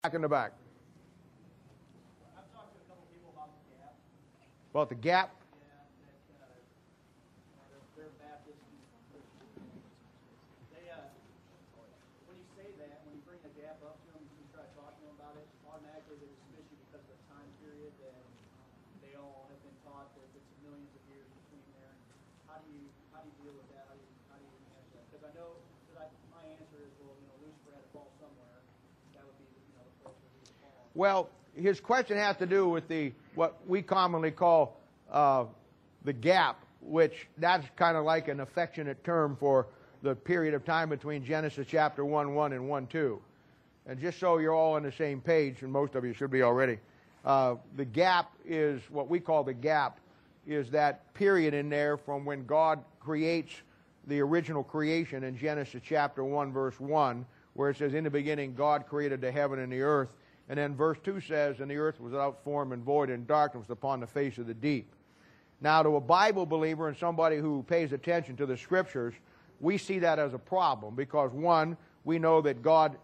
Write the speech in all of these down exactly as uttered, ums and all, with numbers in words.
Back in the back. I've talked to a couple people about the gap. About the gap? Yeah, that uh, they're, they're Baptist. They, uh, when you say that, when you bring the gap up to them, you try talking to them about it, automatically they dismiss you because of the time period that they all have been taught that it's millions of years between there. How do you how do you deal with that? How do you how do you answer that? Because I know that I, my answer is, well, you know, Lucifer had to fall somewhere. That would be, you know, the place where he would fall. Well, his question has to do with the what we commonly call uh, the gap, which that's kind of like an affectionate term for the period of time between Genesis chapter one one and one two. And just so you're all on the same page, and most of you should be already, uh, the gap is what we call the gap, is that period in there from when God creates the original creation in Genesis chapter one verse one, where it says, in the beginning God created the heaven and the earth. And then verse two says, and the earth was without form and void, and darkness was upon the face of the deep. Now, to a Bible believer and somebody who pays attention to the Scriptures, we see that as a problem because, one, we know that God,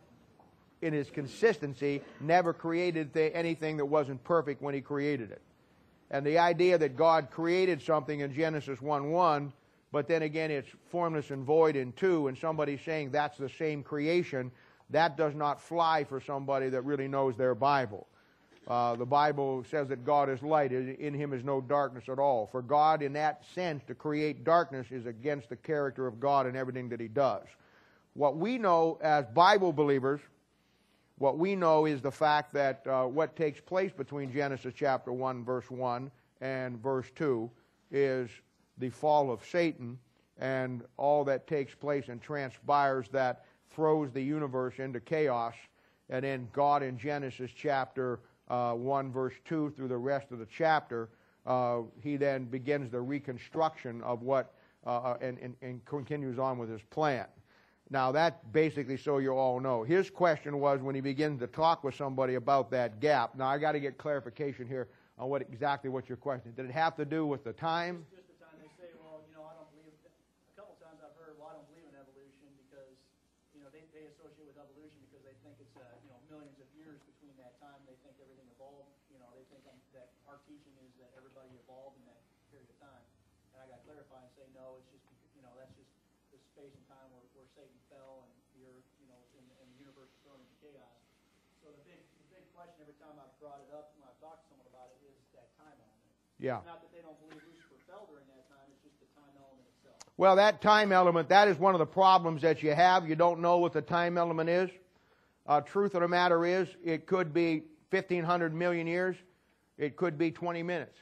in His consistency, never created th- anything that wasn't perfect when He created it. And the idea that God created something in Genesis one one, but then again it's formless and void in two, and somebody saying that's the same creation, that does not fly for somebody that really knows their Bible. Uh, the Bible says that God is light. In Him is no darkness at all. For God, in that sense, to create darkness is against the character of God and everything that He does. What we know as Bible believers, what we know is the fact that uh, what takes place between Genesis chapter one, verse one, and verse two is the fall of Satan, and all that takes place and transpires that throws the universe into chaos. And then God in Genesis chapter uh, one, verse two, through the rest of the chapter, uh, He then begins the reconstruction of what, uh, and, and, and continues on with His plan. Now, that basically, so you all know. His question was when he begins to talk with somebody about that gap. Now, I got to get clarification here on what exactly what your question. Did it have to do with the time? Just, just the time. They say, well, you know, I don't believe. A couple times I've heard, well, I don't believe in evolution because, you know, they, they associate with evolution because they think it's, uh, you know, millions of years between that time. They think everything evolved. You know, they think um, that our teaching is that everybody evolved in that period of time. And I got to clarify and say, no, it's just, you know, that's just the space and time where, where Satan fell and the earth, you know, and, and the universe was thrown into chaos. So the big, the big question every time I've brought it up when I've talked to someone about it is that time element. Yeah. It's not that they don't believe Lucifer fell during that time, it's just the time element itself. Well, that time element, that is one of the problems that you have. You don't know what the time element is. Uh, truth of the matter is, it could be fifteen hundred million years. It could be twenty minutes.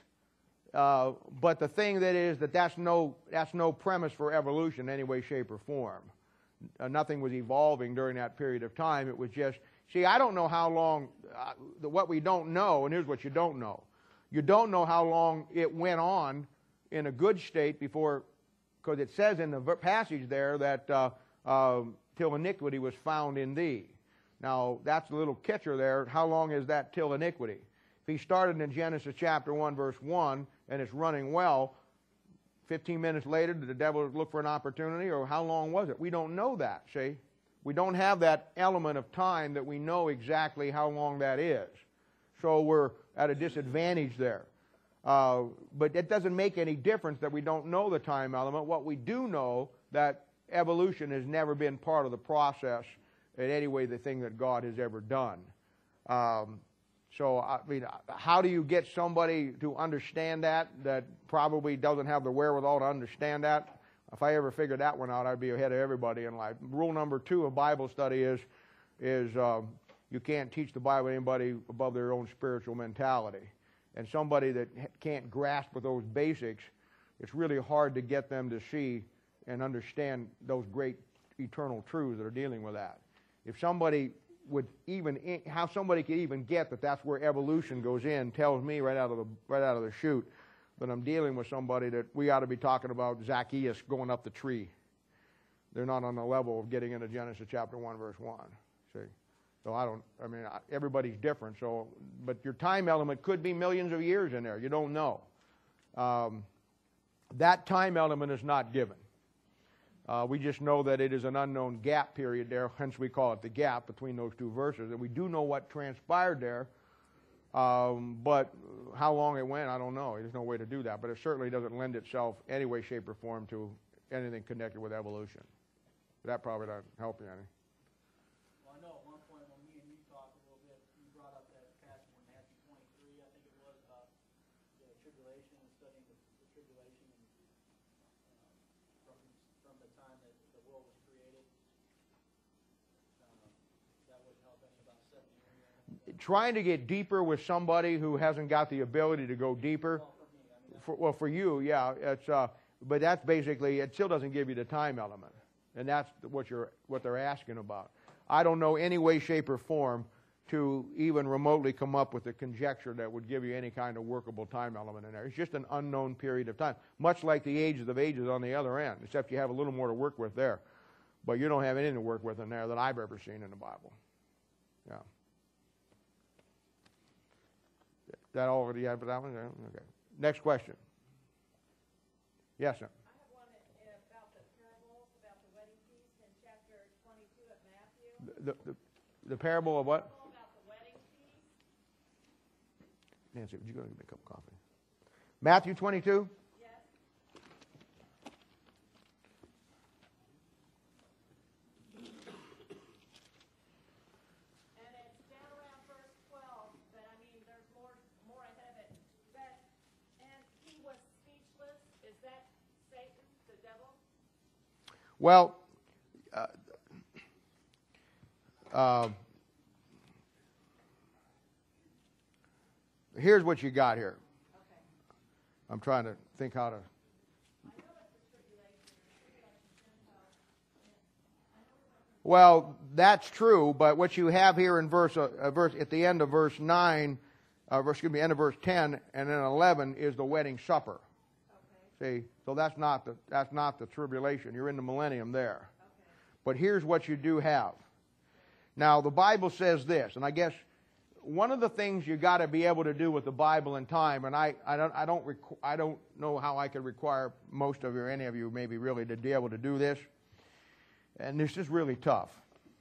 Uh, but the thing that is that that's no, that's no premise for evolution in any way, shape, or form. Uh, nothing was evolving during that period of time. It was just, see, I don't know how long, uh, the, what we don't know, and here's what you don't know. You don't know how long it went on in a good state before, because it says in the passage there that uh, uh, till iniquity was found in thee. Now, that's a little catcher there. How long is that till iniquity? If he started in Genesis chapter one, verse one, and it's running well, fifteen minutes later, did the devil look for an opportunity, or how long was it? We don't know that, see? We don't have that element of time that we know exactly how long that is. So we're at a disadvantage there. Uh, but it doesn't make any difference that we don't know the time element. What we do know, that evolution has never been part of the process in any way the thing that God has ever done. Um, So, I mean, how do you get somebody to understand that, that probably doesn't have the wherewithal to understand that? If I ever figured that one out, I'd be ahead of everybody in life. Rule number two of Bible study is, is um, you can't teach the Bible to anybody above their own spiritual mentality. And somebody that can't grasp with those basics, it's really hard to get them to see and understand those great eternal truths that are dealing with that. If somebody would even, how somebody could even get that that's where evolution goes in tells me right out of the right out of the chute that I'm dealing with somebody that we ought to be talking about Zacchaeus going up the tree. They're not on the level of getting into Genesis chapter one, verse one. See, so I don't. I mean, everybody's different. So, but your time element could be millions of years in there. You don't know. Um, that time element is not given. Uh, we just know that it is an unknown gap period there, hence we call it the gap between those two verses. And we do know what transpired there, um, but how long it went, I don't know. There's no way to do that. But it certainly doesn't lend itself any way, shape, or form to anything connected with evolution. That probably doesn't help you any. Well, I know at one point when me and you talked a little bit, you brought up that passage in Matthew twenty-three, I think it was, about the tribulation and studying the, the tribulation and, um, from from the time that the world was created. Um, that would help any about seven years. Trying to get deeper with somebody who hasn't got the ability to go deeper. Well, for me, I mean, For, well, for you, yeah, it's. Uh, but that's basically, it still doesn't give you the time element, and that's what you're what they're asking about. I don't know any way, shape, or form to even remotely come up with a conjecture that would give you any kind of workable time element in there. It's just an unknown period of time, much like the ages of ages on the other end, except you have a little more to work with there. But you don't have anything to work with in there that I've ever seen in the Bible. Yeah. That all you have for that one? Okay. Next question. Yes, sir. I have one in, about the parables, about the wedding feast in chapter twenty-two of Matthew. The, the, the parable of what? Parable about the wedding feast. Nancy, would you go and get me a cup of coffee? Matthew twenty-two? Yes. And it's down around verse twelve, but I mean, there's more, more ahead of it. But, and he was speechless. Is that Satan, the devil? Well, uh, uh, here's what you got here. Okay. I'm trying to think how to. I know it's the tribulation. Well, that's true, but what you have here in verse, uh, uh, verse at the end of verse nine, uh, verse, excuse me, end of verse ten, and then eleven is the wedding supper. Okay. See, so that's not the that's not the tribulation. You're in the millennium there. Okay. But here's what you do have. Now, the Bible says this, and I guess one of the things you got to be able to do with the Bible in time, and I, I don't I don't requ- I don't know how I could require most of you or any of you maybe really to be able to do this, and this is really tough.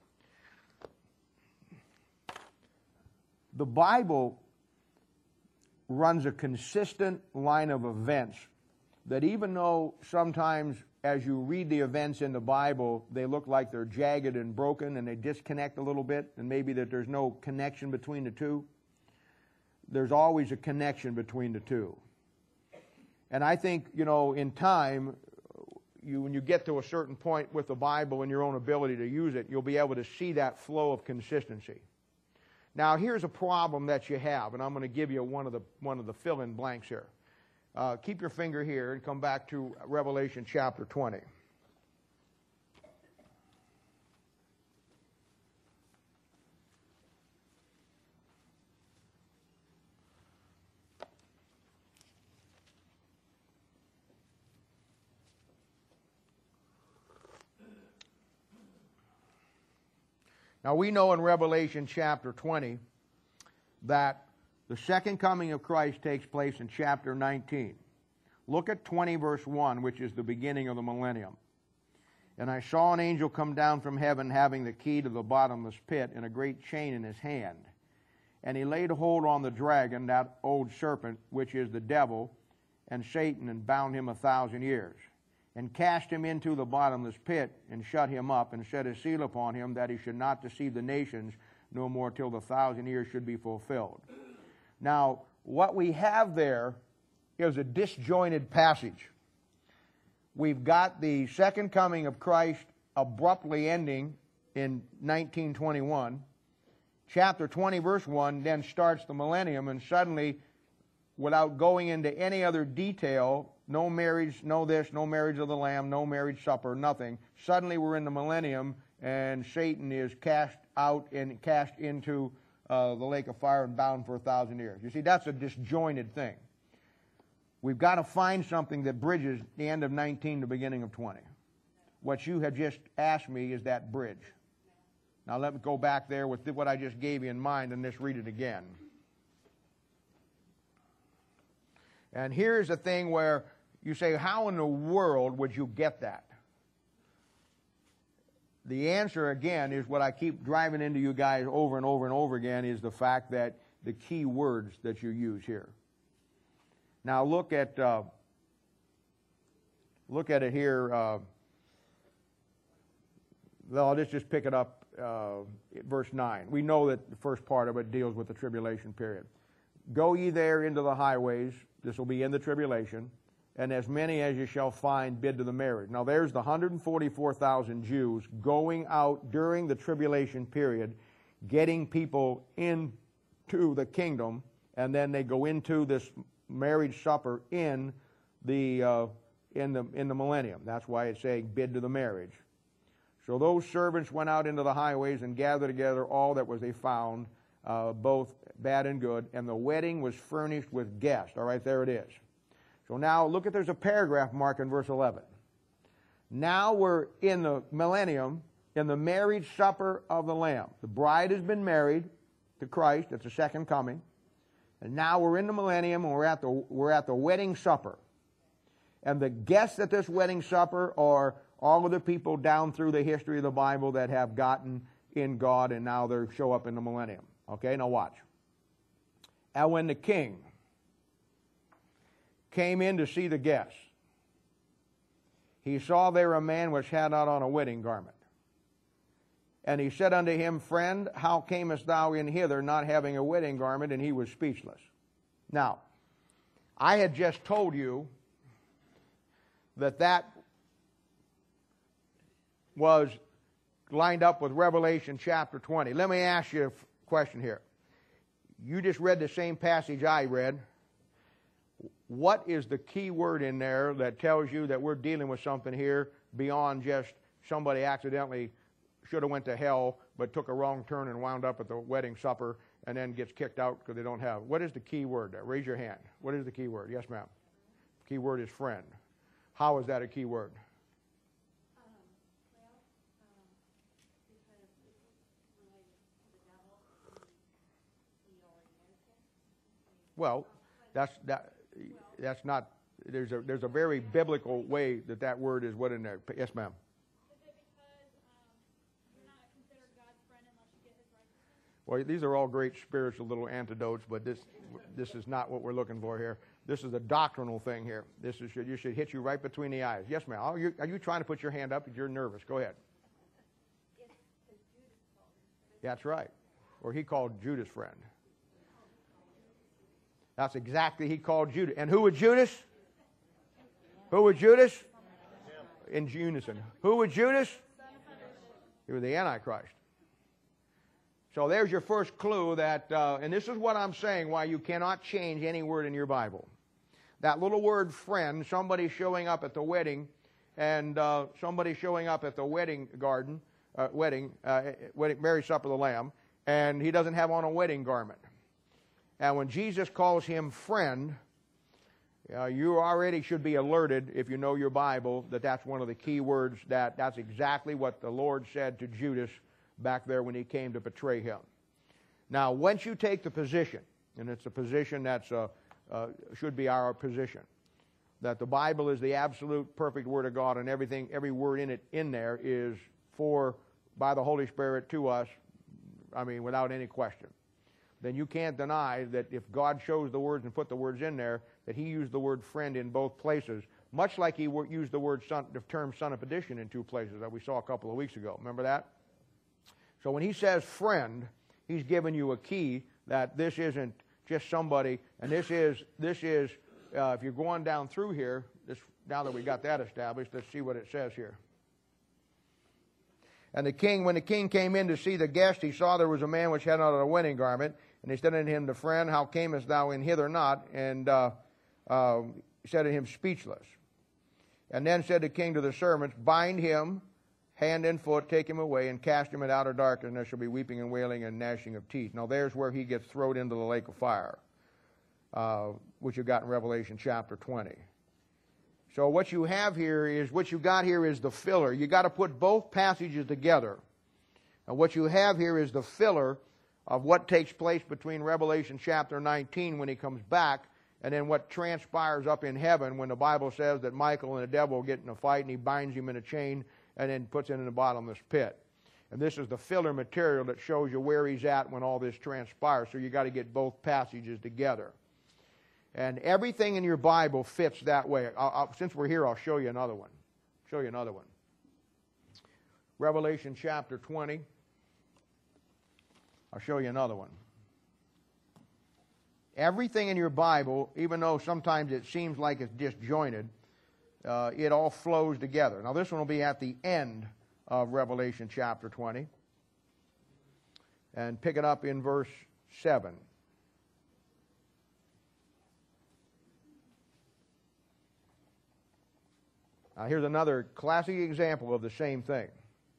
The Bible runs a consistent line of events that even though sometimes as you read the events in the Bible, they look like they're jagged and broken and they disconnect a little bit, and maybe that there's no connection between the two, there's always a connection between the two. And I think, you know, in time, you, when you get to a certain point with the Bible and your own ability to use it, you'll be able to see that flow of consistency. Now, here's a problem that you have, and I'm going to give you one of the, one of the fill-in blanks here. Uh, keep your finger here and come back to Revelation chapter twenty. Now we know in Revelation chapter twenty that the second coming of Christ takes place in chapter nineteen. Look at twenty verse one, which is the beginning of the millennium. And I saw an angel come down from heaven having the key to the bottomless pit and a great chain in his hand. And he laid hold on the dragon, that old serpent, which is the devil and Satan, and bound him a thousand years, and cast him into the bottomless pit, and shut him up, and set a seal upon him, that he should not deceive the nations no more till the thousand years should be fulfilled. Now, what we have there is a disjointed passage. We've got the second coming of Christ abruptly ending in nineteen twenty-one. Chapter twenty, verse one, then starts the millennium, and suddenly, without going into any other detail, no marriage, no this, no marriage of the Lamb, no marriage supper, nothing. Suddenly we're in the millennium, and Satan is cast out and cast into uh, the lake of fire and bound for a thousand years. You see, that's a disjointed thing. We've got to find something that bridges the end of nineteen to the beginning of twenty. What you have just asked me is that bridge. Now let me go back there with what I just gave you in mind and just read it again. And here's the thing where you say, how in the world would you get that? the answer, again, is what I keep driving into you guys over and over and over again, is the fact that the key words that you use here. Now look at uh, look at it here. Uh, well, let's just pick it up uh, at verse nine. We know that the first part of it deals with the tribulation period. Go ye there into the highways. This will be in the tribulation. And as many as you shall find, bid to the marriage. Now there's the one hundred forty-four thousand Jews going out during the tribulation period, getting people into the kingdom, and then they go into this marriage supper in the uh, in the in the millennium. That's why it's saying bid to the marriage. So those servants went out into the highways and gathered together all that was they found, uh, both bad and good, and the wedding was furnished with guests. All right, there it is. So now look at, there's a paragraph mark in verse eleven. Now we're in the millennium, in the marriage supper of the Lamb. The bride has been married to Christ. It's the second coming. And now we're in the millennium, and we're at the, we're at the wedding supper. And the guests at this wedding supper are all of the people down through the history of the Bible that have gotten in God, and now they show up in the millennium. Okay, now watch. And when the king came in to see the guests, he saw there a man which had not on a wedding garment. And he said unto him, Friend, how camest thou in hither, not having a wedding garment? And he was speechless. Now, I had just told you that that was lined up with Revelation chapter twenty. Let me ask you a question here. You just read the same passage I read. What is the key word in there that tells you that we're dealing with something here beyond just somebody accidentally should have went to hell but took a wrong turn and wound up at the wedding supper and then gets kicked out because they don't have? What is the key word there? Raise your hand. What is the key word? Yes, ma'am. The key word is friend. How is that a key word? Um, well, um, because it's related to the devil, he already knows him. Well, that's that. That's not. There's a there's a very biblical way that that word is what in there. Yes, ma'am. Is it because um, you're not considered God's friend unless you get His righteousness? Well, these are all great spiritual little antidotes, but this this is not what we're looking for here. This is a doctrinal thing here. This is you should hit you right between the eyes. Yes, ma'am. Are you, are you trying to put your hand up? You're nervous. Go ahead. That's right. Or he called Judas friend. That's exactly, he called Judas. And who was Judas? Who was Judas? In unison. Who was Judas? He was the Antichrist. So there's your first clue that, uh, and this is what I'm saying, why you cannot change any word in your Bible. That little word friend, somebody showing up at the wedding, and uh, somebody showing up at the wedding garden, uh, wedding, uh, wedding, marriage supper of the Lamb, and he doesn't have on a wedding garment. And when Jesus calls him friend, uh, you already should be alerted, if you know your Bible, that that's one of the key words, that that's exactly what the Lord said to Judas back there when he came to betray him. Now, once you take the position, and it's a position that's uh, uh, should be our position, that the Bible is the absolute perfect Word of God, and everything, every word in it in there is for, by the Holy Spirit to us, I mean, without any question. Then you can't deny that if God chose the words and put the words in there, that He used the word friend in both places, much like He used the word son, the term son of perdition in two places that we saw a couple of weeks ago. Remember that? So when He says friend, He's given you a key that this isn't just somebody, and this is, this is uh, if you're going down through here, this, now that we got that established, let's see what it says here. And the king, when the king came in to see the guest, he saw there was a man which had not a wedding garment. And he said unto him, the friend, how camest thou in hither not? And uh, uh, said to him, speechless. And then said the king to the servants, bind him hand and foot, take him away, and cast him in outer darkness, and there shall be weeping and wailing and gnashing of teeth. Now there's where he gets thrown into the lake of fire, uh, which you got in Revelation chapter twenty. So what you have here is, what you got here is the filler. You got to put both passages together. And what you have here is the filler of what takes place between Revelation chapter nineteen when he comes back, and then what transpires up in heaven when the Bible says that Michael and the devil get in a fight and he binds him in a chain and then puts it in the bottomless pit. And this is the filler material that shows you where he's at when all this transpires. So you got to get both passages together. And everything in your Bible fits that way. I'll, I'll, since we're here, I'll show you another one. Show you another one. Revelation chapter twenty. I'll show you another one. Everything in your Bible, even though sometimes it seems like it's disjointed, uh, it all flows together. Now this one will be at the end of Revelation chapter twenty. And pick it up in verse seven. Now here's another classic example of the same thing.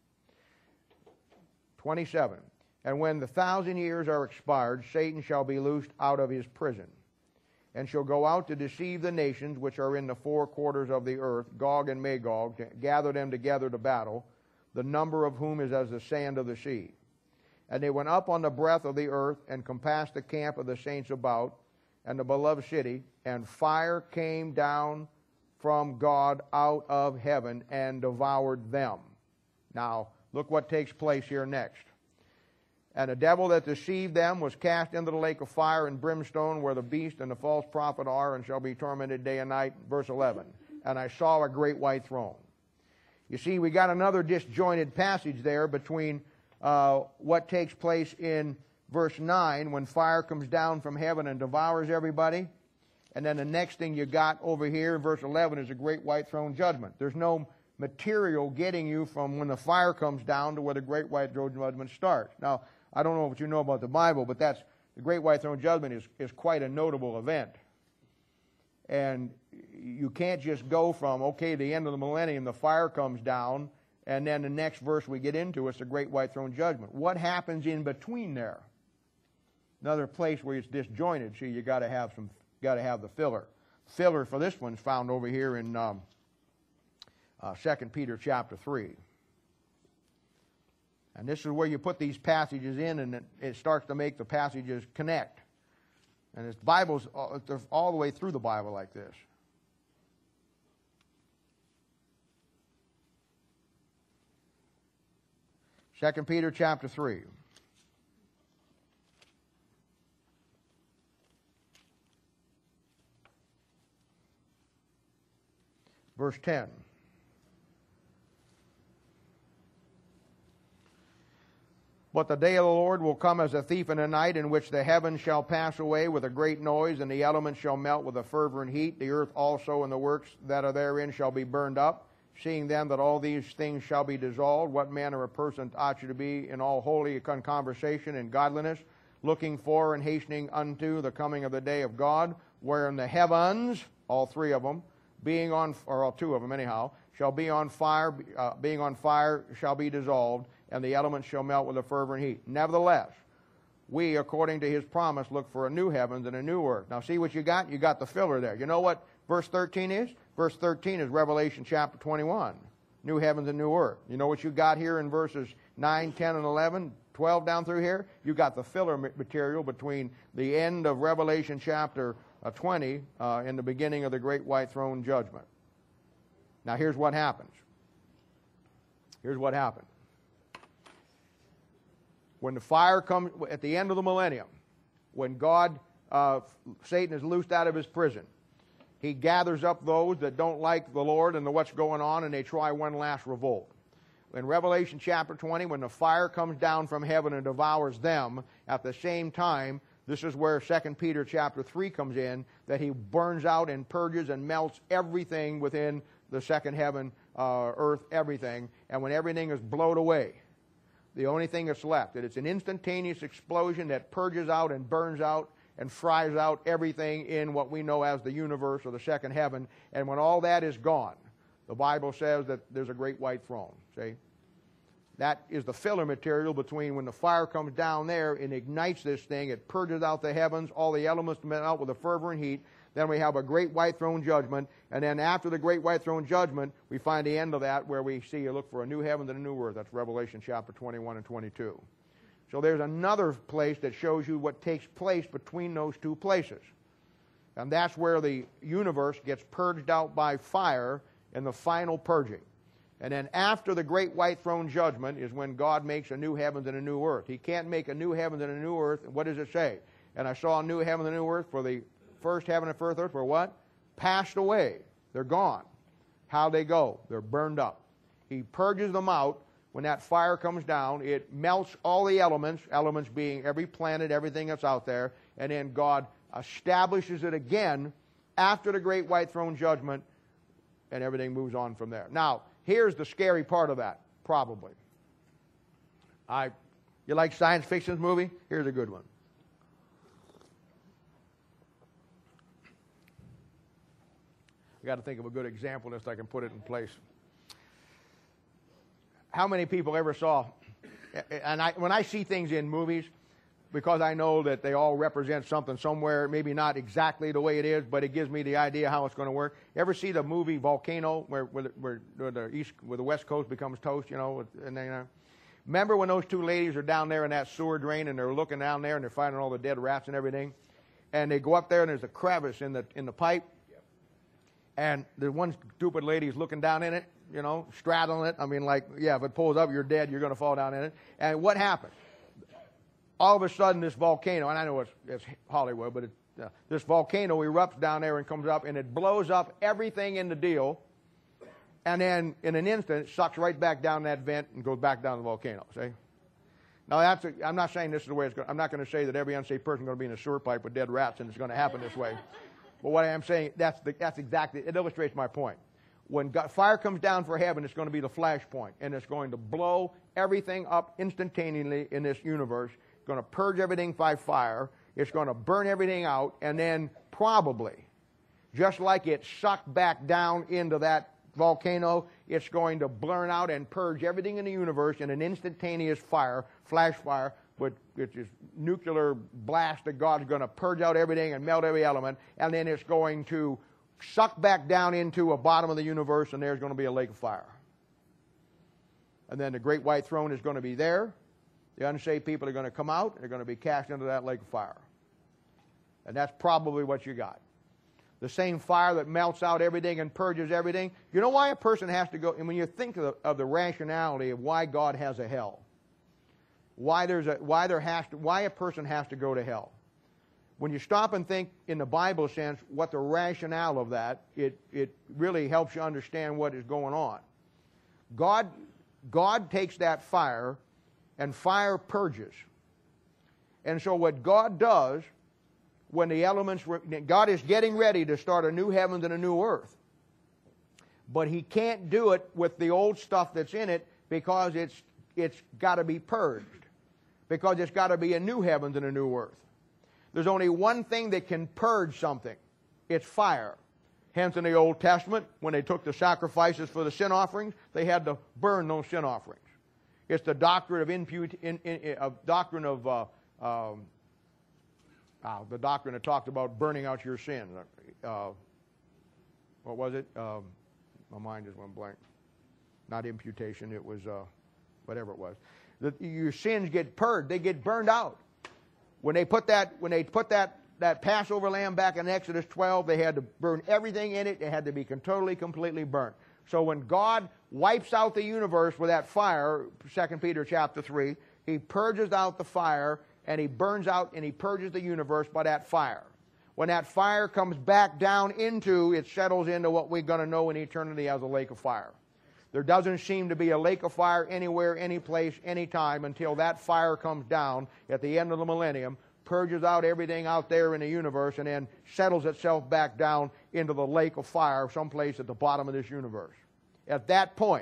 twenty-seven. And when the thousand years are expired, Satan shall be loosed out of his prison, and shall go out to deceive the nations which are in the four quarters of the earth, Gog and Magog, to gather them together to battle, the number of whom is as the sand of the sea. And they went up on the breadth of the earth, and compassed the camp of the saints about, and the beloved city, and fire came down from God out of heaven, and devoured them. Now, look what takes place here next. And the devil that deceived them was cast into the lake of fire and brimstone, where the beast and the false prophet are, and shall be tormented day and night. Verse eleven. And I saw a great white throne. You see, we got another disjointed passage there between uh, what takes place in verse nine, when fire comes down from heaven and devours everybody. And then the next thing you got over here in verse eleven is a great white throne judgment. There's no material getting you from when the fire comes down to where the great white throne judgment starts. Now, I don't know what you know about the Bible, but that's the great white throne judgment is, is quite a notable event. And you can't just go from, okay, the end of the millennium, the fire comes down, and then the next verse we get into, it's the great white throne judgment. What happens in between there? Another place where it's disjointed. See, you got to have some, got to have the filler. Filler for this one's found over here in um, uh, Second Peter chapter three. And this is where you put these passages in, and it, it starts to make the passages connect. And it's Bible's they're all the way through the Bible like this. Second Peter chapter three. Verse ten. But the day of the Lord will come as a thief in the night, in which the heavens shall pass away with a great noise, and the elements shall melt with a fervent heat. The earth also and the works that are therein shall be burned up. Seeing then that all these things shall be dissolved, what manner of person ought you to be in all holy conversation and godliness, looking for and hastening unto the coming of the day of God, wherein the heavens, all three of them, being on, or all two of them anyhow, shall be on fire, uh, being on fire shall be dissolved, and the elements shall melt with a fervent heat. Nevertheless, we, according to his promise, look for a new heavens and a new earth. Now see what you got? You got the filler there. You know what verse thirteen is? Verse thirteen is Revelation chapter twenty-one. New heavens and new earth. You know what you got here in verses nine, ten, and eleven, twelve down through here? You got the filler material between the end of Revelation chapter uh, twenty uh, and the beginning of the great white throne judgment. Now here's what happens. Here's what happened. When the fire comes at the end of the millennium, when God, uh, Satan is loosed out of his prison, he gathers up those that don't like the Lord and the what's going on, and they try one last revolt. In Revelation chapter twenty, when the fire comes down from heaven and devours them, at the same time, this is where Second Peter chapter three comes in, that he burns out and purges and melts everything within the second heaven, uh, earth, everything. And when everything is blown away, the only thing that's left, that it's an instantaneous explosion that purges out and burns out and fries out everything in what we know as the universe or the second heaven. And when all that is gone, the Bible says that there's a great white throne. See? That is the filler material between when the fire comes down there and ignites this thing, it purges out the heavens, all the elements melt out with a fervent heat. Then we have a great white throne judgment. And then after the great white throne judgment, we find the end of that where we see you look for a new heaven and a new earth. That's Revelation chapter twenty-one and twenty-two. So there's another place that shows you what takes place between those two places. And that's where the universe gets purged out by fire in the final purging. And then after the great white throne judgment is when God makes a new heavens and a new earth. He can't make a new heavens and a new earth. What does it say? And I saw a new heaven and a new earth, for the first heaven and first earth were what? Passed away. They're gone. How they go? They're burned up. He purges them out. When that fire comes down, it melts all the elements, elements being every planet, everything that's out there, and then God establishes it again after the great white throne judgment, and everything moves on from there. Now, here's the scary part of that, probably. I, you like science fiction movie? Here's a good one. I got to think of a good example just so I can put it in place. How many people ever saw, and I, when I see things in movies, because I know that they all represent something somewhere, maybe not exactly the way it is, but it gives me the idea how it's going to work. Ever see the movie Volcano, where, where, where, where the east, where the West Coast becomes toast, you know? And then, uh, remember when those two ladies are down there in that sewer drain and they're looking down there and they're finding all the dead rats and everything, and they go up there and there's a crevice in the in the pipe, and the one stupid lady is looking down in it, you know, straddling it. I mean, like, yeah, if it pulls up, you're dead. You're going to fall down in it. And what happens? All of a sudden, this volcano, and I know it's, it's Hollywood, but it, uh, this volcano erupts down there and comes up, and it blows up everything in the deal. And then, in an instant, it sucks right back down that vent and goes back down the volcano. See? Now, that's a, I'm not saying this is the way it's going. I'm not going to say that every unsaved person is going to be in a sewer pipe with dead rats, and it's going to happen this way. But what I am saying, that's the, that's exactly, it illustrates my point. When God, fire comes down for heaven, it's going to be the flash point, and it's going to blow everything up instantaneously in this universe. It's going to purge everything by fire. It's going to burn everything out, and then probably, just like it sucked back down into that volcano, it's going to burn out and purge everything in the universe in an instantaneous fire, flash fire, which is nuclear blast that God's going to purge out everything and melt every element, and then it's going to suck back down into a bottom of the universe, and there's going to be a lake of fire. And then the great white throne is going to be there. The unsaved people are going to come out, and they're going to be cast into that lake of fire. And that's probably what you got. The same fire that melts out everything and purges everything. You know why a person has to go, and when you think of the, of the rationality of why God has a hell, why there's a why there has to why a person has to go to hell. When you stop and think in the Bible sense what the rationale of that, it, it really helps you understand what is going on. God, God takes that fire, and fire purges. And so what God does, when the elements, God is getting ready to start a new heavens and a new earth. But He can't do it with the old stuff that's in it because it's, it's got to be purged. Because it's got to be a new heavens and a new earth. There's only one thing that can purge something. It's fire. Hence in the Old Testament, when they took the sacrifices for the sin offerings, they had to burn those sin offerings. It's the doctrine of impute, in, in, of doctrine of uh, um, uh, the doctrine that talked about burning out your sin. Uh, what was it? Um, my mind just went blank. Not imputation. It was uh, whatever it was. The, your sins get purged. They get burned out. When they put that, when they put that, that Passover lamb back in Exodus twelve, they had to burn everything in it. It had to be totally, completely burnt. So when God wipes out the universe with that fire, Second Peter chapter three, He purges out the fire, and He burns out and He purges the universe by that fire. When that fire comes back down into, it settles into what we're going to know in eternity as a lake of fire. There doesn't seem to be a lake of fire anywhere, any place, any time until that fire comes down at the end of the millennium, purges out everything out there in the universe, and then settles itself back down into the lake of fire someplace at the bottom of this universe. At that point,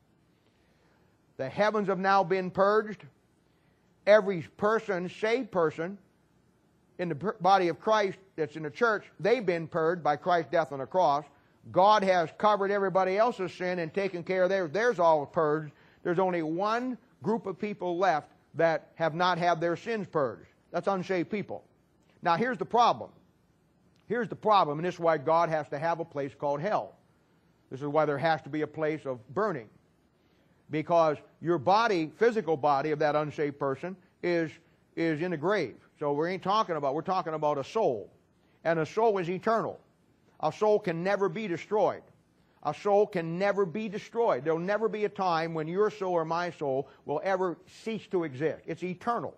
the heavens have now been purged. Every person, saved person, in the body of Christ that's in the church, they've been purged by Christ's death on the cross. God has covered everybody else's sin and taken care of theirs. Theirs all purged. There's only one group of people left that have not had their sins purged. That's unsaved people. Now here's the problem. Here's the problem, and this is why God has to have a place called hell. This is why there has to be a place of burning. Because your body, physical body of that unsaved person is, is in the grave. So we ain't talking about, we're talking about a soul. And a soul is eternal. A soul can never be destroyed. A soul can never be destroyed. There will never be a time when your soul or my soul will ever cease to exist. It's eternal.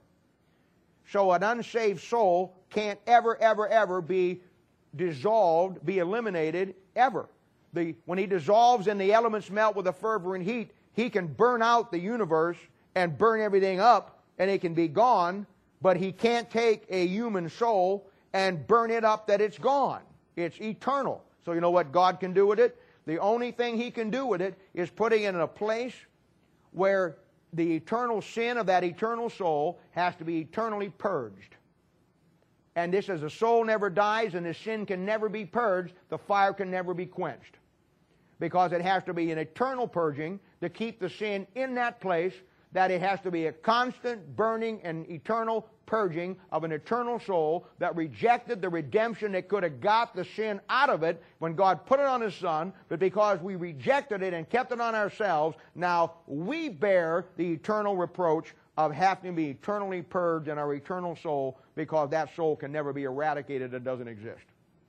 So an unsaved soul can't ever, ever, ever be dissolved, be eliminated, ever. The, when he dissolves and the elements melt with a fervor and heat, he can burn out the universe and burn everything up, and it can be gone, but he can't take a human soul and burn it up that it's gone. It's eternal. So you know what God can do with it? The only thing he can do with it is putting it in a place where the eternal sin of that eternal soul has to be eternally purged. And this, as a soul never dies and the sin can never be purged, the fire can never be quenched. Because it has to be an eternal purging to keep the sin in that place, that it has to be a constant burning and eternal purging of an eternal soul that rejected the redemption that could have got the sin out of it when God put it on His Son, but because we rejected it and kept it on ourselves, now we bear the eternal reproach of having to be eternally purged in our eternal soul, because that soul can never be eradicated. It doesn't exist.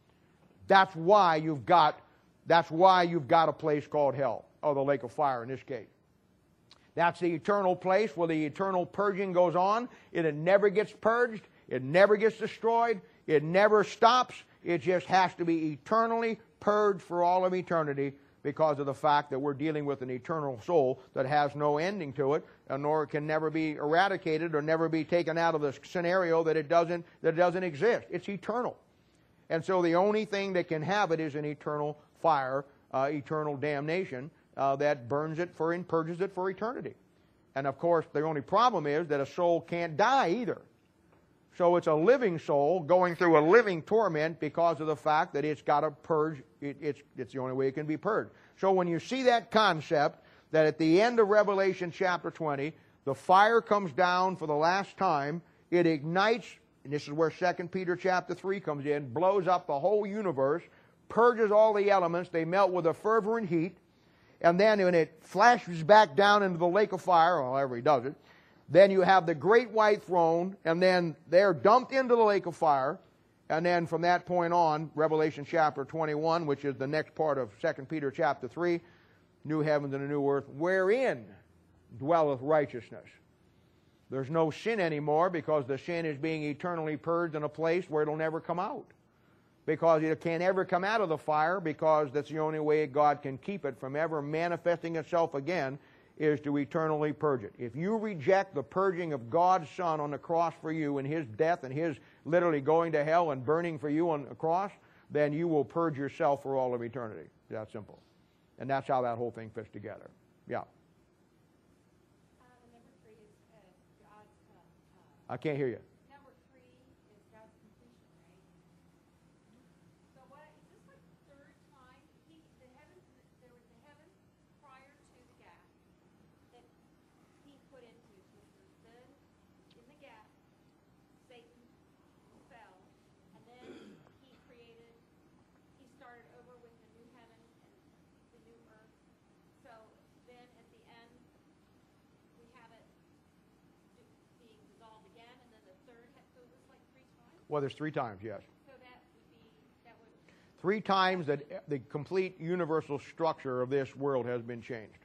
That's why you've got, that's why you've got a place called hell, or the lake of fire in this case. That's the eternal place where the eternal purging goes on. It, it never gets purged. It never gets destroyed. It never stops. It just has to be eternally purged for all of eternity, because of the fact that we're dealing with an eternal soul that has no ending to it, nor can never be eradicated or never be taken out of the scenario that it doesn't, that it doesn't exist. It's eternal. And so the only thing that can have it is an eternal fire, uh, eternal damnation, Uh, that burns it for and purges it for eternity. And of course, the only problem is that a soul can't die either. So it's a living soul going through a living torment because of the fact that it's got to purge. It, it's, it's the only way it can be purged. So when you see that concept, that at the end of Revelation chapter twenty, the fire comes down for the last time, it ignites, and this is where Second Peter chapter three comes in, blows up the whole universe, purges all the elements, they melt with a fervor and heat. And then when it flashes back down into the lake of fire, or however he does it, then you have the great white throne, and then they're dumped into the lake of fire. And then from that point on, Revelation chapter twenty-one, which is the next part of Second Peter chapter three, new heavens and a new earth, wherein dwelleth righteousness. There's no sin anymore, because the sin is being eternally purged in a place where it'll never come out. Because it can't ever come out of the fire, because that's the only way God can keep it from ever manifesting itself again, is to eternally purge it. If you reject the purging of God's Son on the cross for you, and His death and His literally going to hell and burning for you on the cross, then you will purge yourself for all of eternity. That simple. And that's how that whole thing fits together. Yeah. Uh, the number three is uh, God's. Uh, uh, I can't hear you. number three is God's completion, right? So what? Is this like the third time he the heavens? There was the heavens prior to the gap that he put into. Then in the gap, Satan fell, and then he created. He started over with the new heaven and the new earth. So then at the end, we have it being dissolved again, and then the third, so it was like three times? Well, there's three times, yes. So that would be, that would, Three times that the complete universal structure of this world has been changed.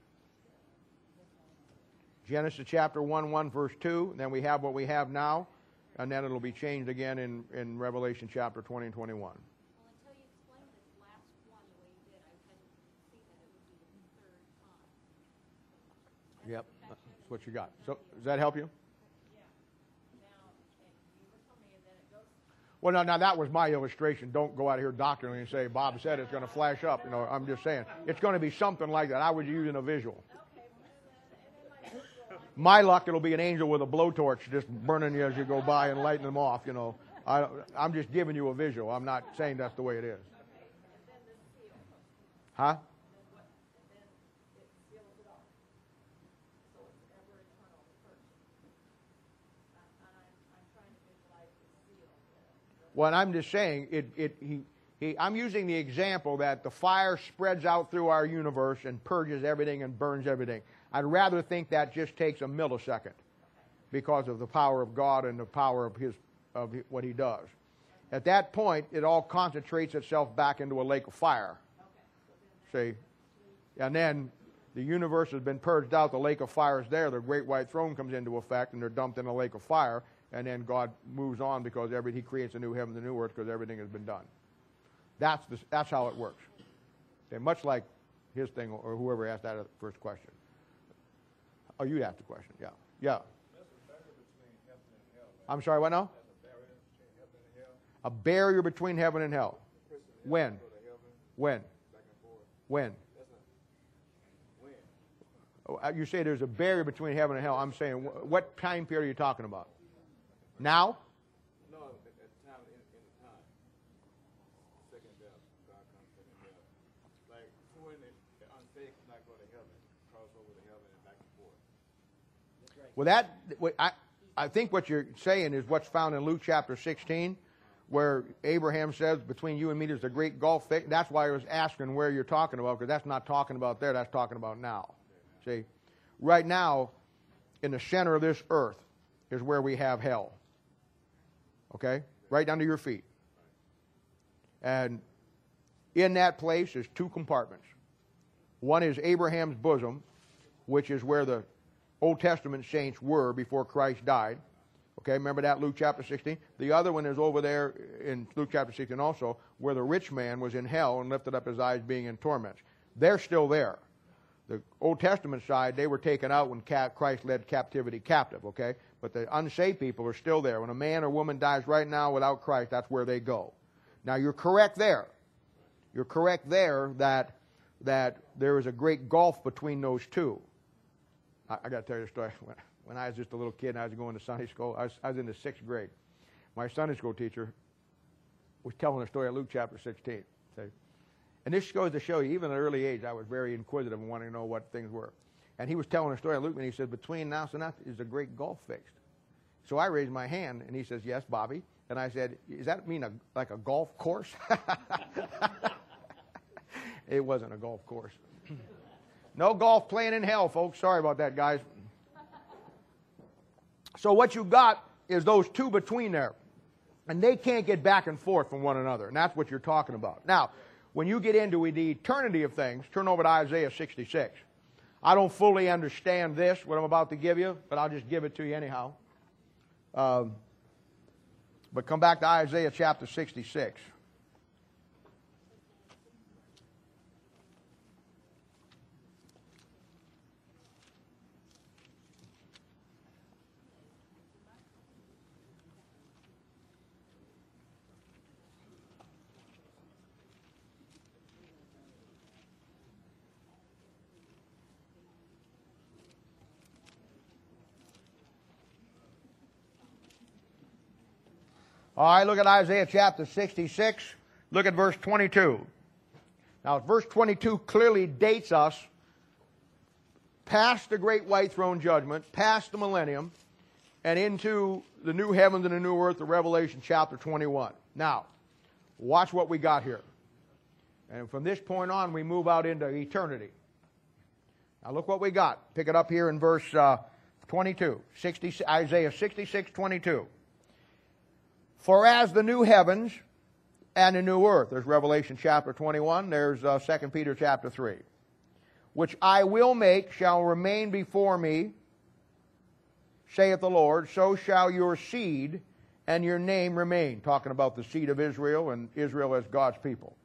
Genesis chapter one, one verse two, and then we have what we have now, and then it'll be changed again in, in Revelation chapter twenty and twenty-one. well, until you explained this last one the way you did, I hadn't seen that it would be the third time. Yep, that's what you got. So, does that help you? Yeah. Now, and you were telling me, and then it goes, Well, no, now that was my illustration. Don't go out here doctrinally and say, Bob said it's going to flash up. You know, I'm just saying. It's going to be something like that. I was using a visual. okay, well, and then, and then my visual, I My luck, it'll be an angel with a blowtorch just burning you as you go by and lighting them off, you know. I, I'm just giving you a visual. I'm not saying that's the way it is. and then the seal, Huh? and what, and then it seals it off. So it's ever eternal first. And I'm, I'm trying to visualize the seal. Well, I'm just saying, it, it, he, he, I'm using the example that the fire spreads out through our universe and purges everything and burns everything. I'd rather think that just takes a millisecond because of the power of God and the power of his of what He does. At that point, it all concentrates itself back into a lake of fire. See? And then the universe has been purged out. The lake of fire is there. The great white throne comes into effect, and they're dumped in a lake of fire. And then God moves on because every, he creates a new heaven and a new earth because everything has been done. That's, the, that's how it works. Okay, much like his thing, or whoever asked that first question. Oh, you asked the question. Yeah. Yeah. I'm sorry, what now? A barrier between heaven and hell. When? When? When? Oh, you say there's a barrier between heaven and hell. I'm saying, what time period are you talking about? Now? No, at the time, in, in the time. Second death. God comes second death. Like, when the unsaved cannot go to heaven, cross over to heaven and back and forth. That's right. Well, that, I, I think what you're saying is what's found in Luke chapter sixteen, where Abraham says, between you and me there's a great gulf. That's why I was asking where you're talking about, because that's not talking about there, that's talking about now. See, right now, in the center of this earth is where we have hell. Okay? Right under your feet. And in that place is two compartments. One is Abraham's bosom, which is where the Old Testament saints were before Christ died. Okay, remember that, Luke chapter sixteen? The other one is over there in Luke chapter sixteen also, where the rich man was in hell and lifted up his eyes being in torments. They're still there. The Old Testament side, they were taken out when Christ led captivity captive, okay? But the unsaved people are still there. When a man or woman dies right now without Christ, that's where they go. Now, you're correct there. You're correct there that, that there is a great gulf between those two. I, I got to tell you a story. When, when I was just a little kid and I was going to Sunday school, I was, I was in the sixth grade. My Sunday school teacher was telling a story of Luke chapter sixteen. See? And this goes to show you, even at an early age, I was very inquisitive and wanting to know what things were. And he was telling a story of Luke, and he said, between now and that is a great gulf fixed. So I raised my hand, and he says, yes, Bobby. And I said, does that mean a, like a golf course? It wasn't a golf course. No golf playing in hell, folks. Sorry about that, guys. So what you got is those two between there. And they can't get back and forth from one another. And that's what you're talking about. Now, when you get into the eternity of things, turn over to Isaiah sixty-six. I don't fully understand this, what I'm about to give you, but I'll just give it to you anyhow. Um, but come back to Isaiah chapter sixty-six. All right, look at Isaiah chapter sixty-six. Look at verse twenty-two. Now, verse twenty-two clearly dates us past the great white throne judgment, past the millennium, and into the new heavens and the new earth of Revelation chapter twenty-one. Now, watch what we got here. And from this point on, we move out into eternity. Now, look what we got. Pick it up here in verse uh, twenty-two. sixty, Isaiah sixty-six, twenty-two. For as the new heavens and the new earth, there's Revelation chapter twenty-one, there's uh, Second Peter chapter three, which I will make shall remain before me, saith the Lord, so shall your seed and your name remain. Talking about the seed of Israel and Israel as God's people.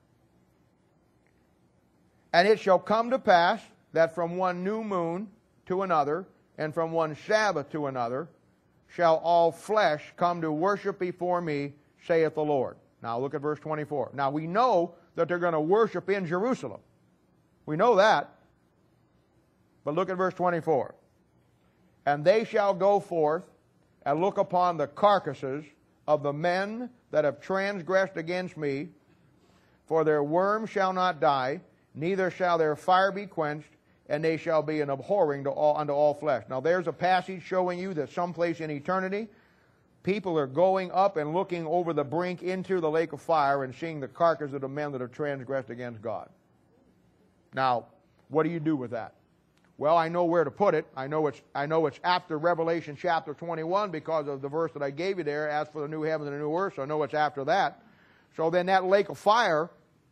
And it shall come to pass that from one new moon to another, and from one Sabbath to another, shall all flesh come to worship before me, saith the Lord. Now look at verse twenty-four. Now we know that they're going to worship in Jerusalem. We know that. But look at verse twenty-four. And they shall go forth and look upon the carcasses of the men that have transgressed against me, for their worm shall not die, neither shall their fire be quenched, and they shall be an abhorring to all, unto all flesh. Now there's a passage showing you that someplace in eternity, people are going up and looking over the brink into the lake of fire and seeing the carcass of the men that have transgressed against God. Now, what do you do with that? Well, I know where to put it. I know it's, I know it's after Revelation chapter twenty-one because of the verse that I gave you there, as for the new heaven and the new earth, so I know it's after that. So then that lake of fire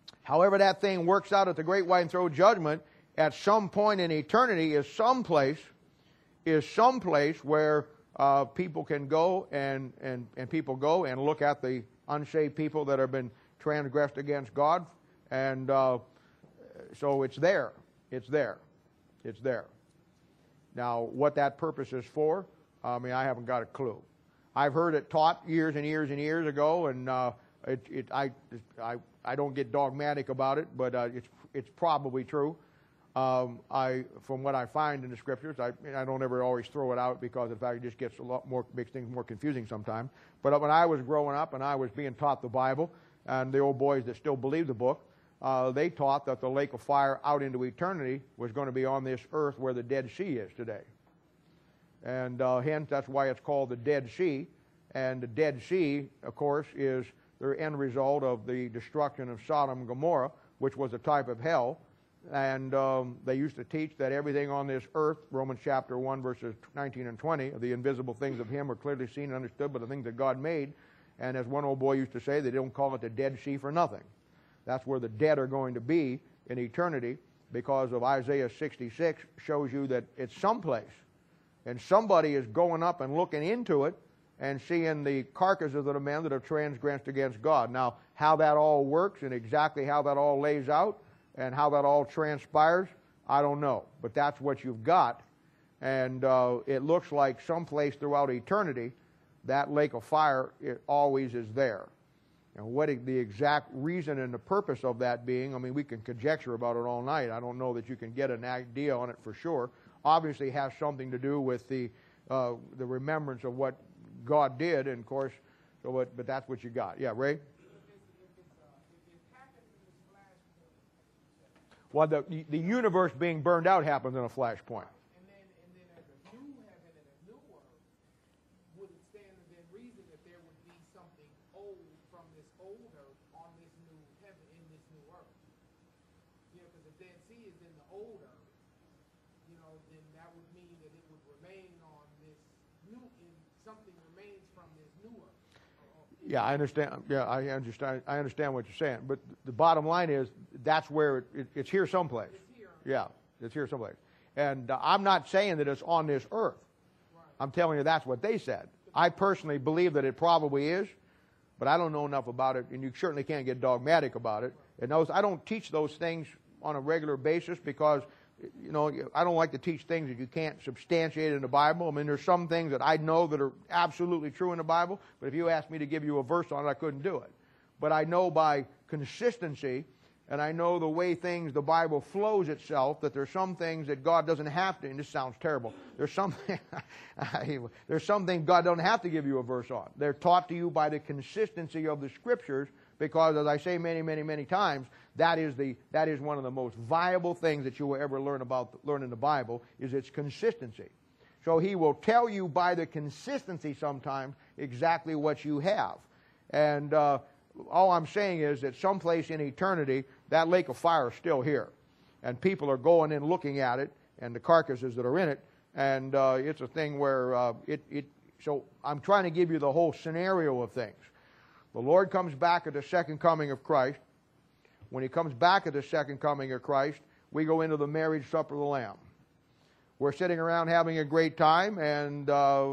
However that thing works out at the great white throne judgment, at some point in eternity is someplace, is someplace where uh, people can go and, and, and people go and look at the unsaved people that have been transgressed against God. And uh, so it's there. It's there. It's there. Now, what that purpose is for, I mean, I haven't got a clue. I've heard it taught years and years and years ago, and uh, it, it, I, I, I don't get dogmatic about it, but uh, it's, it's probably true. Um, I, from what I find in the scriptures, I, I don't ever always throw it out because, in fact, it just gets a lot more, makes things more confusing sometimes. But when I was growing up and I was being taught the Bible, and the old boys that still believe the book, uh, they taught that the lake of fire out into eternity was going to be on this earth where the Dead Sea is today. And uh, hence, that's why it's called the Dead Sea. And the Dead Sea, of course, is the end result of the destruction of Sodom and Gomorrah, which was a type of hell. And um, they used to teach that everything on this earth, Romans chapter one, verses nineteen and twenty, the invisible things of Him are clearly seen and understood by the things that God made. And as one old boy used to say, they don't call it the Dead Sea for nothing. That's where the dead are going to be in eternity, because of Isaiah sixty-six shows you that it's someplace. And somebody is going up and looking into it and seeing the carcasses of the men that have transgressed against God. Now, how that all works and exactly how that all lays out and how that all transpires, I don't know. But that's what you've got. And uh, it looks like someplace throughout eternity, that lake of fire, it always is there. And what the exact reason and the purpose of that being, I mean, we can conjecture about it all night. I don't know that you can get an idea on it for sure. Obviously has something to do with the uh, the remembrance of what God did, and of course, so what, but that's what you got. Yeah, Ray? Well, the, the universe being burned out happens in a flash point. And then, and then as a new heaven and a new earth, would it stand within reason that there would be something old from this old earth on this new heaven, in this new earth? You know, because the Dead Sea is in the old earth, you know, then that would mean that it would remain on this new, in, something remains from this new earth. Yeah, I understand. Yeah, I understand. I understand what you're saying. But the bottom line is, that's where it, it, it's here someplace. It's here. Yeah, it's here someplace. And uh, I'm not saying that it's on this earth. Right. I'm telling you that's what they said. I personally believe that it probably is, but I don't know enough about it, and you certainly can't get dogmatic about it. And those, I don't teach those things on a regular basis because, you know, I don't like to teach things that you can't substantiate in the Bible. I mean, there's some things that I know that are absolutely true in the Bible, but if you asked me to give you a verse on it, I couldn't do it. But I know by consistency, and I know the way things, the Bible flows itself, that there's some things that God doesn't have to, and this sounds terrible, there's some, there's some things God doesn't have to give you a verse on. They're taught to you by the consistency of the Scriptures, because, as I say many, many, many times, that is the that is one of the most viable things that you will ever learn about learn in the Bible, is its consistency. So He will tell you by the consistency sometimes exactly what you have. And uh, all I'm saying is that someplace in eternity, that lake of fire is still here. And people are going in looking at it, and the carcasses that are in it, and uh, it's a thing where uh, it, it... So I'm trying to give you the whole scenario of things. The Lord comes back at the second coming of Christ. When He comes back at the second coming of Christ, we go into the marriage supper of the Lamb. We're sitting around having a great time, and uh,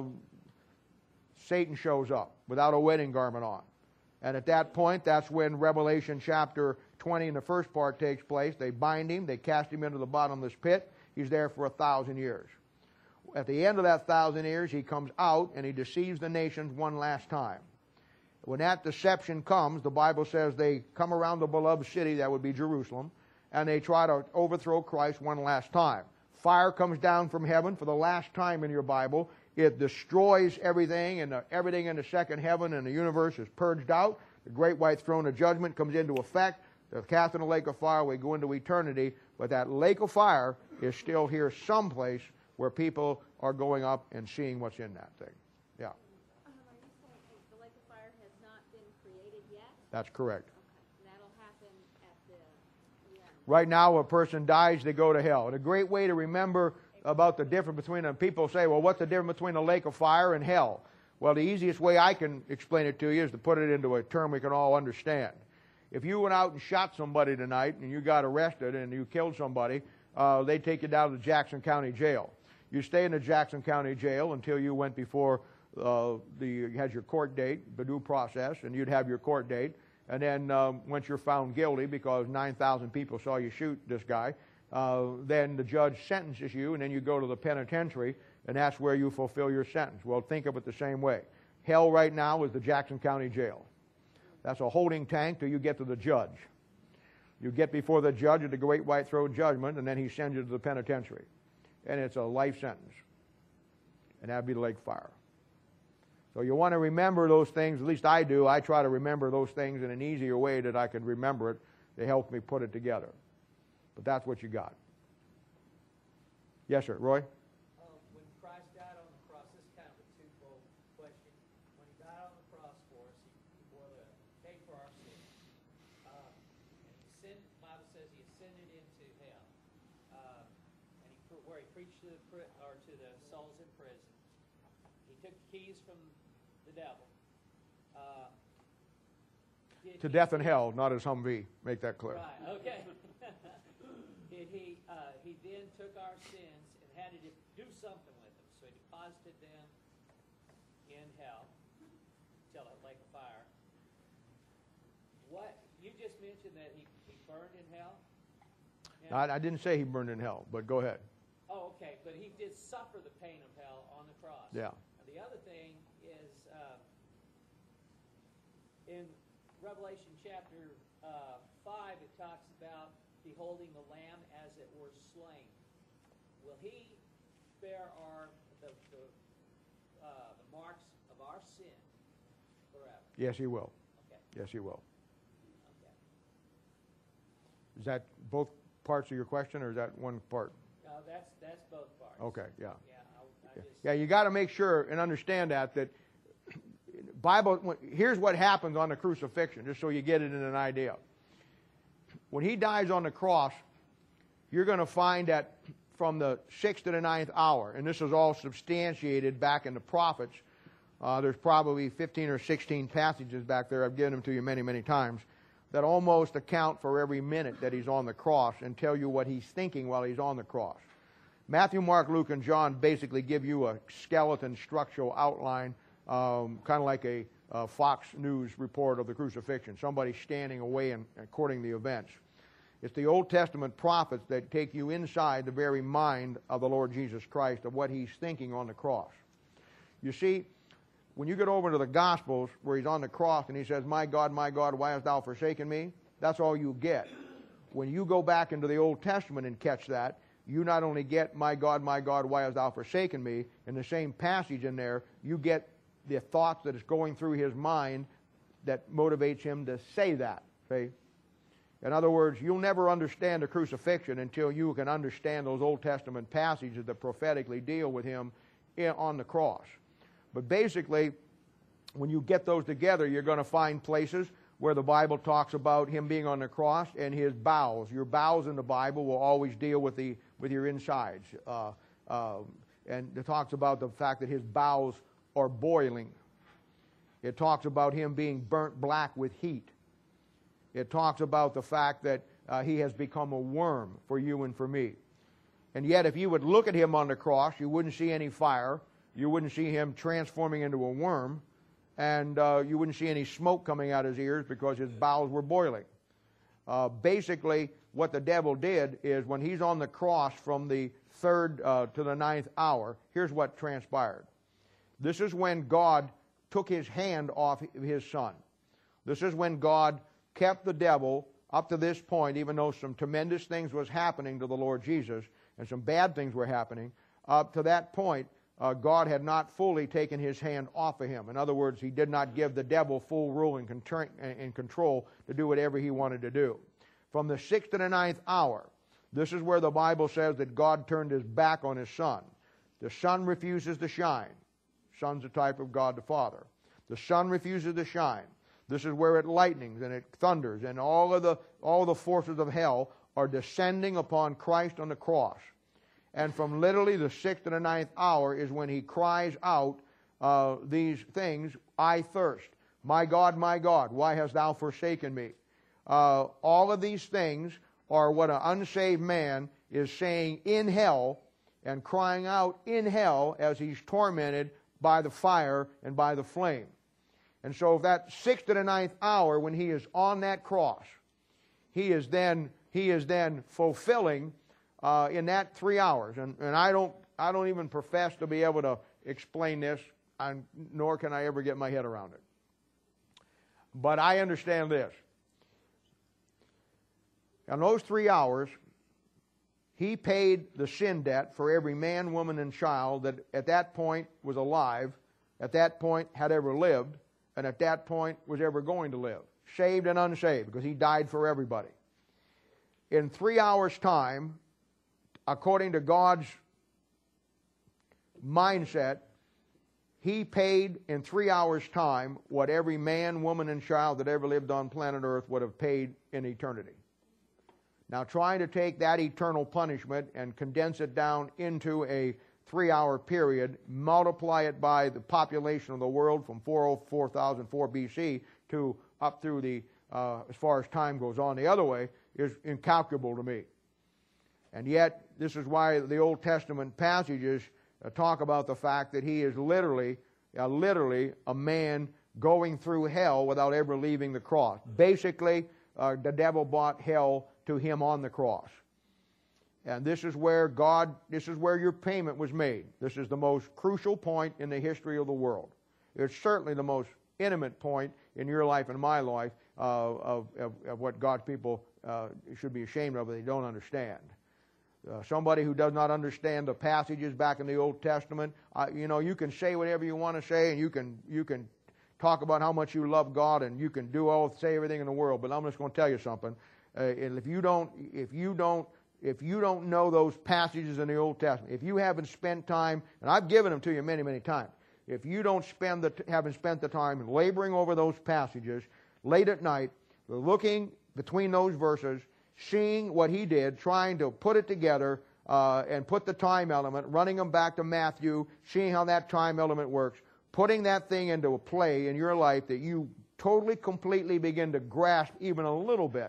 Satan shows up without a wedding garment on. And at that point, that's when Revelation chapter twenty in the first part takes place. They bind him, they cast him into the bottomless pit. He's there for a thousand years. At the end of that thousand years, he comes out and he deceives the nations one last time. When that deception comes, the Bible says they come around the beloved city, that would be Jerusalem, and they try to overthrow Christ one last time. Fire comes down from heaven for the last time in your Bible. It destroys everything, and the, everything in the second heaven and the universe is purged out. The great white throne of judgment comes into effect. They're cast in the lake of fire. We go into eternity. But that lake of fire is still here someplace where people are going up and seeing what's in that thing. Yeah. That's correct. Okay. That'll happen at the end. Right now, a person dies, they go to hell. And a great way to remember about the difference between them, people say, well, what's the difference between a lake of fire and hell? Well, the easiest way I can explain it to you is to put it into a term we can all understand. If you went out and shot somebody tonight and you got arrested and you killed somebody, uh, they take you down to the Jackson County Jail. You stay in the Jackson County Jail until you went before uh, the you had your court date, the due process, and you'd have your court date. And then um, once you're found guilty because nine thousand people saw you shoot this guy, uh, then the judge sentences you, and then you go to the penitentiary, and that's where you fulfill your sentence. Well, think of it the same way. Hell right now is the Jackson County Jail. That's a holding tank till you get to the judge. You get before the judge at the Great White Throne Judgment, and then he sends you to the penitentiary. And it's a life sentence. And that would be the lake fire. So you want to remember those things, at least I do. I try to remember those things in an easier way that I can remember it to help me put it together. But that's what you got. Yes, sir. Roy? Uh, when Christ died on the cross, this is kind of a twofold question. When he died on the cross for us, he, he bore the paid for our sins. Uh, and he sin, the Bible says he ascended into hell. Uh, and he, where he preached to the, pri- or to the souls in prison. He took the keys from the devil. Uh, did To he- death and hell, not as Humvee. Make that clear. Right, okay. Did he, uh, he then took our sins and had to do something with them. So he deposited them in hell, till it lake of fire. What, you just mentioned that he, he burned in hell? Now- I, I didn't say he burned in hell, but go ahead. Oh, okay, but he did suffer the pain of hell on the cross. Yeah. And the other thing is, uh, in Revelation chapter uh, five, it talks about beholding the Lamb as it were slain. Will he bear our the the, uh, the marks of our sin forever? Yes, he will. Okay. Yes, he will. Okay. Is that both parts of your question, or is that one part? No, that's that's both parts. Okay, yeah. Yeah, I, I just. Yeah, you got to make sure and understand that that Bible. Here's what happens on the crucifixion, just so you get it in an idea. When he dies on the cross, you're going to find that from the sixth to the ninth hour, and this is all substantiated back in the prophets. Uh, there's probably fifteen or sixteen passages back there. I've given them to you many, many times, that almost account for every minute that he's on the cross and tell you what he's thinking while he's on the cross. Matthew, Mark, Luke, and John basically give you a skeleton structural outline, um, kind of like a uh, Fox News report of the crucifixion, somebody standing away and recording the events. It's the Old Testament prophets that take you inside the very mind of the Lord Jesus Christ, of what he's thinking on the cross. You see, when you get over to the Gospels where he's on the cross and he says, "My God, my God, why hast thou forsaken me?" That's all you get. When you go back into the Old Testament and catch that, you not only get, "My God, my God, why hast thou forsaken me?" in the same passage in there, you get the thoughts that is going through his mind that motivates him to say that. See? In other words, you'll never understand the crucifixion until you can understand those Old Testament passages that prophetically deal with him on the cross. But basically, when you get those together, you're going to find places where the Bible talks about him being on the cross and his bowels. Your bowels in the Bible will always deal with the with your insides. Uh, uh, and it talks about the fact that his bowels are boiling. It talks about him being burnt black with heat. It talks about the fact that uh, he has become a worm for you and for me. And yet, if you would look at him on the cross, you wouldn't see any fire. You wouldn't see him transforming into a worm. And uh, you wouldn't see any smoke coming out his ears because his bowels were boiling. Uh, basically, what the devil did is when he's on the cross from the third uh, to the ninth hour, here's what transpired. This is when God took his hand off his son. This is when God kept the devil up to this point, even though some tremendous things was happening to the Lord Jesus and some bad things were happening. Up to that point, uh, God had not fully taken his hand off of him. In other words, he did not give the devil full rule and, contr- and control to do whatever he wanted to do. From the sixth to the ninth hour, this is where the Bible says that God turned his back on his son. The sun refuses to shine. Sun's a type of God the Father. The sun refuses to shine. This is where it lightnings and it thunders, and all of the all the forces of hell are descending upon Christ on the cross. And from literally the sixth to the ninth hour is when he cries out uh, these things, "I thirst. My God, my God, why hast thou forsaken me?" Uh, all of these things are what an unsaved man is saying in hell and crying out in hell as he's tormented by the fire and by the flame. And so that sixth to the ninth hour, when he is on that cross, he is then he is then fulfilling uh, in that three hours. And, and I don't I don't even profess to be able to explain this, and nor can I ever get my head around it. But I understand this. In those three hours, he paid the sin debt for every man, woman, and child that at that point was alive, at that point had ever lived, and at that point was ever going to live, saved and unsaved, because he died for everybody. In three hours' time, according to God's mindset, he paid in three hours' time what every man, woman, and child that ever lived on planet Earth would have paid in eternity. Now, trying to take that eternal punishment and condense it down into a three-hour period, multiply it by the population of the world from four thousand four B C to up through the, uh, as far as time goes on the other way, is incalculable to me. And yet, this is why the Old Testament passages uh, talk about the fact that he is literally, uh, literally a man going through hell without ever leaving the cross. Basically, uh, the devil brought hell to him on the cross. And this is where God, this is where your payment was made. This is the most crucial point in the history of the world. It's certainly the most intimate point in your life and my life uh, of, of, of what God's people uh, should be ashamed of, but they don't understand. Uh, somebody who does not understand the passages back in the Old Testament, uh, you know, you can say whatever you want to say, and you can you can talk about how much you love God, and you can do all say everything in the world. But I'm just going to tell you something. Uh, and if you don't, if you don't, if you don't know those passages in the Old Testament, if you haven't spent time, and I've given them to you many, many times, if you don't spend the, haven't spent the time laboring over those passages late at night, looking between those verses, seeing what he did, trying to put it together uh, and put the time element, running them back to Matthew, seeing how that time element works, putting that thing into a play in your life that you totally, completely begin to grasp even a little bit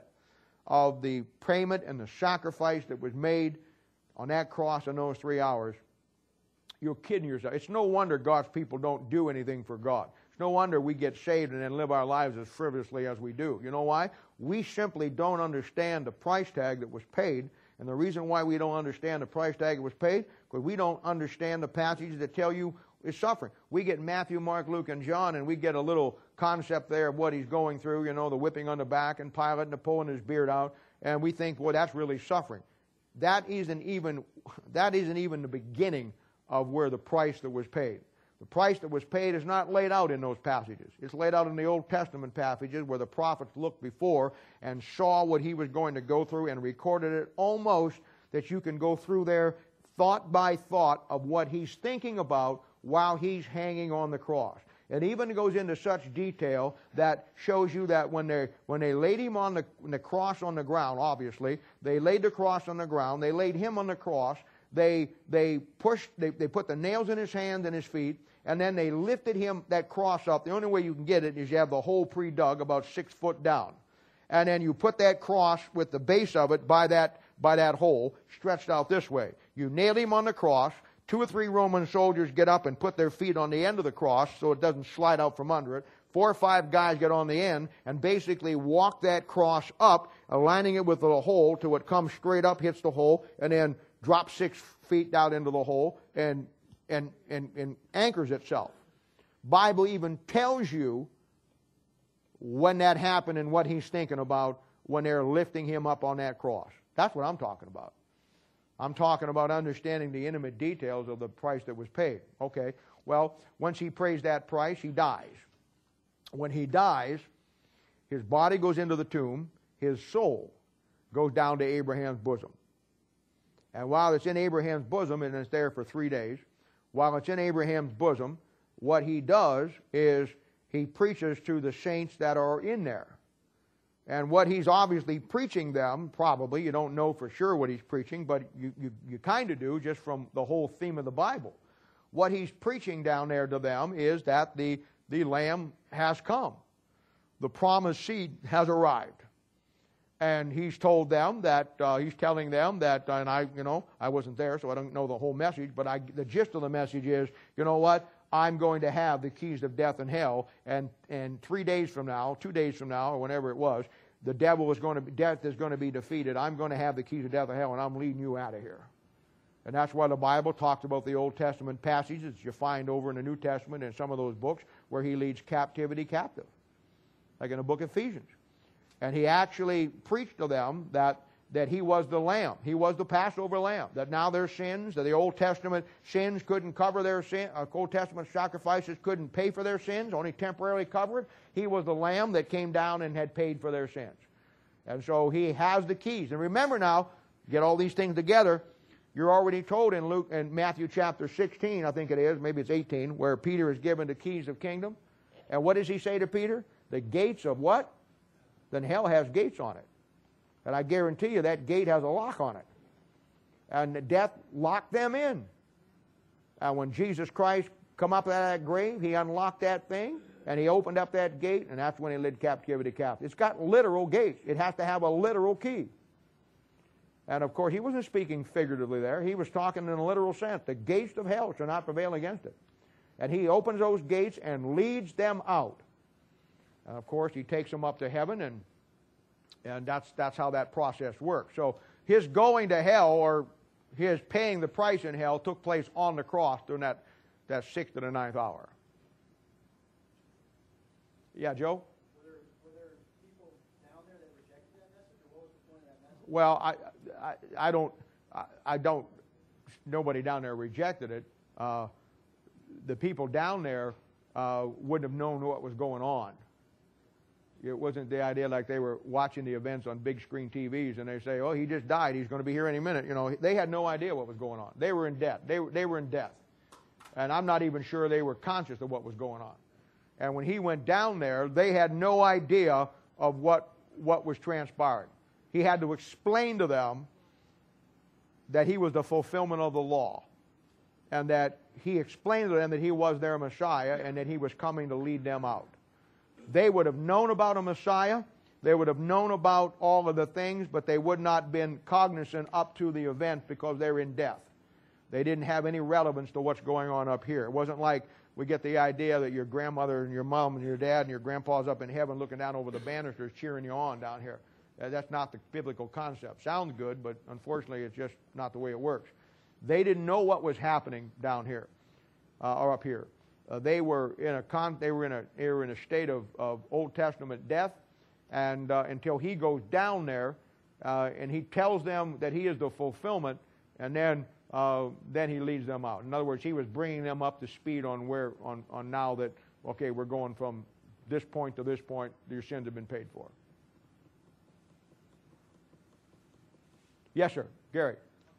of the payment and the sacrifice that was made on that cross in those three hours, you're kidding yourself. It's no wonder God's people don't do anything for God. It's no wonder we get saved and then live our lives as frivolously as we do. You know why? We simply don't understand the price tag that was paid. And the reason why we don't understand the price tag that was paid, because we don't understand the passages that tell you is suffering. We get Matthew, Mark, Luke, and John, and we get a little concept there of what he's going through, you know, the whipping on the back and Pilate and the pulling his beard out, and we think, well, that's really suffering. That isn't even, that isn't even the beginning of where the price that was paid. The price that was paid is not laid out in those passages. It's laid out in the Old Testament passages where the prophets looked before and saw what he was going to go through and recorded it almost that you can go through there thought by thought of what he's thinking about while he's hanging on the cross. It even goes into such detail that shows you that when they when they laid him on the, the cross on the ground, obviously, they laid the cross on the ground, they laid him on the cross, they they pushed, they, they put the nails in his hands and his feet, and then they lifted him, that cross up. The only way you can get it is you have the hole pre-dug about six foot down. And then you put that cross with the base of it by that, by that hole, stretched out this way. You nail him on the cross. Two or three Roman soldiers get up and put their feet on the end of the cross so it doesn't slide out from under it. Four or five guys get on the end and basically walk that cross up, aligning it with the hole till it comes straight up, hits the hole, and then drops six feet down into the hole and, and, and, and anchors itself. Bible even tells you when that happened and what he's thinking about when they're lifting him up on that cross. That's what I'm talking about. I'm talking about understanding the intimate details of the price that was paid. Okay, well, once he pays that price, he dies. When he dies, his body goes into the tomb, his soul goes down to Abraham's bosom. And while it's in Abraham's bosom, and it's there for three days, while it's in Abraham's bosom, what he does is he preaches to the saints that are in there. And what he's obviously preaching them, probably, you don't know for sure what he's preaching, but you, you, you kind of do just from the whole theme of the Bible. What he's preaching down there to them is that the, the Lamb has come. The promised seed has arrived. And he's told them that, uh, he's telling them that, and I, you know, I wasn't there, so I don't know the whole message, but I, the gist of the message is, you know what? I'm going to have the keys of death and hell, and, and three days from now, two days from now, or whenever it was, the devil is going to be, death is going to be defeated. I'm going to have the keys of death and hell, and I'm leading you out of here. And that's why the Bible talks about the Old Testament passages you find over in the New Testament in some of those books where he leads captivity captive, like in the book of Ephesians. And he actually preached to them that, that he was the Lamb. He was the Passover Lamb. That now their sins, that the Old Testament sins couldn't cover their sin, uh, Old Testament sacrifices couldn't pay for their sins, only temporarily cover it. He was the Lamb that came down and had paid for their sins. And so he has the keys. And remember now, get all these things together, you're already told in Luke, in Matthew chapter sixteen, I think it is, maybe it's eighteen, where Peter is given the keys of kingdom. And what does he say to Peter? The gates of what? Then hell has gates on it. And I guarantee you that gate has a lock on it. And death locked them in. And when Jesus Christ come up out of that grave, he unlocked that thing, and he opened up that gate, and that's when he led captivity captive. It's got literal gates. It has to have a literal key. And of course, he wasn't speaking figuratively there. He was talking in a literal sense. The gates of hell shall not prevail against it. And he opens those gates and leads them out. And of course, he takes them up to heaven, and and that's that's how that process works. So his going to hell, or his paying the price in hell, took place on the cross during that, that sixth to the ninth hour. Yeah, Joe? Were there, were there people down there that rejected that message, or what was the point of that message? Well, I, I, I don't, I, I don't, nobody down there rejected it. Uh, the people down there uh, wouldn't have known what was going on. It wasn't the idea like they were watching the events on big screen T Vs and they say, oh, he just died, he's going to be here any minute. You know, they had no idea what was going on. They were in death. They, they were in death. And I'm not even sure they were conscious of what was going on. And when he went down there, they had no idea of what, what was transpiring. He had to explain to them that he was the fulfillment of the law, and that he explained to them that he was their Messiah and that he was coming to lead them out. They would have known about a Messiah. They would have known about all of the things, but they would not have been cognizant up to the event because they're in death. They didn't have any relevance to what's going on up here. It wasn't like we get the idea that your grandmother and your mom and your dad and your grandpa's up in heaven looking down over the banisters cheering you on down here. That's not the biblical concept. Sounds good, but unfortunately it's just not the way it works. They didn't know what was happening down here uh, or up here. Uh, they were in a con- they were in a they were in a state of, of Old Testament death, and uh, until he goes down there uh, and he tells them that he is the fulfillment, and then uh, then he leads them out. In other words, he was bringing them up to speed on where on, on now that okay, we're going from this point to this point. Your sins have been paid for. Yes, sir, Gary.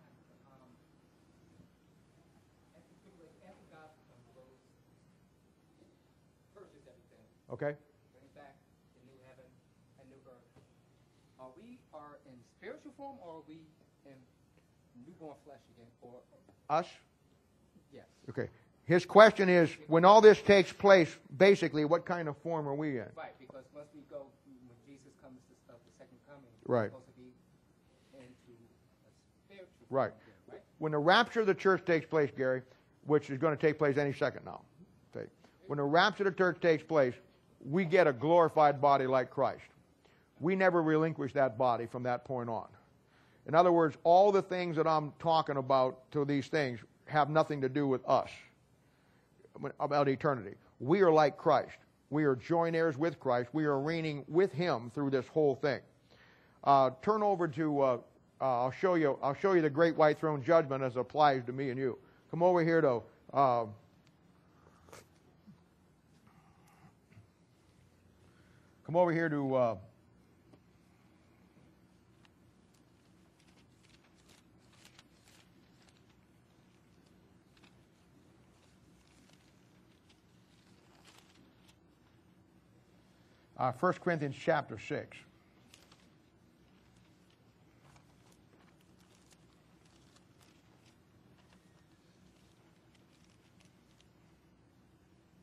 Okay. Brings back the new heaven and new earth. Are we are in spiritual form, or are we in newborn flesh again? Or Us? yes. Okay. His question is, when all this takes place, basically, what kind of form are we in? Right, because once we go when Jesus comes to of the second coming, Right. we're supposed to be into a spiritual Right. form again, right? When the rapture of the church takes place, Gary, which is going to take place any second now. Okay. When the rapture of the church takes place, we get a glorified body like Christ. We never relinquish that body from that point on. In other words, all the things that I'm talking about to these things have nothing to do with us, about eternity. We are like Christ. We are joint heirs with Christ. We are reigning with Him through this whole thing. Uh, turn over to, uh, uh, I'll show you, I'll show you the great white throne judgment as it applies to me and you. Come over here to uh, Come over here to uh, uh, First Corinthians chapter six.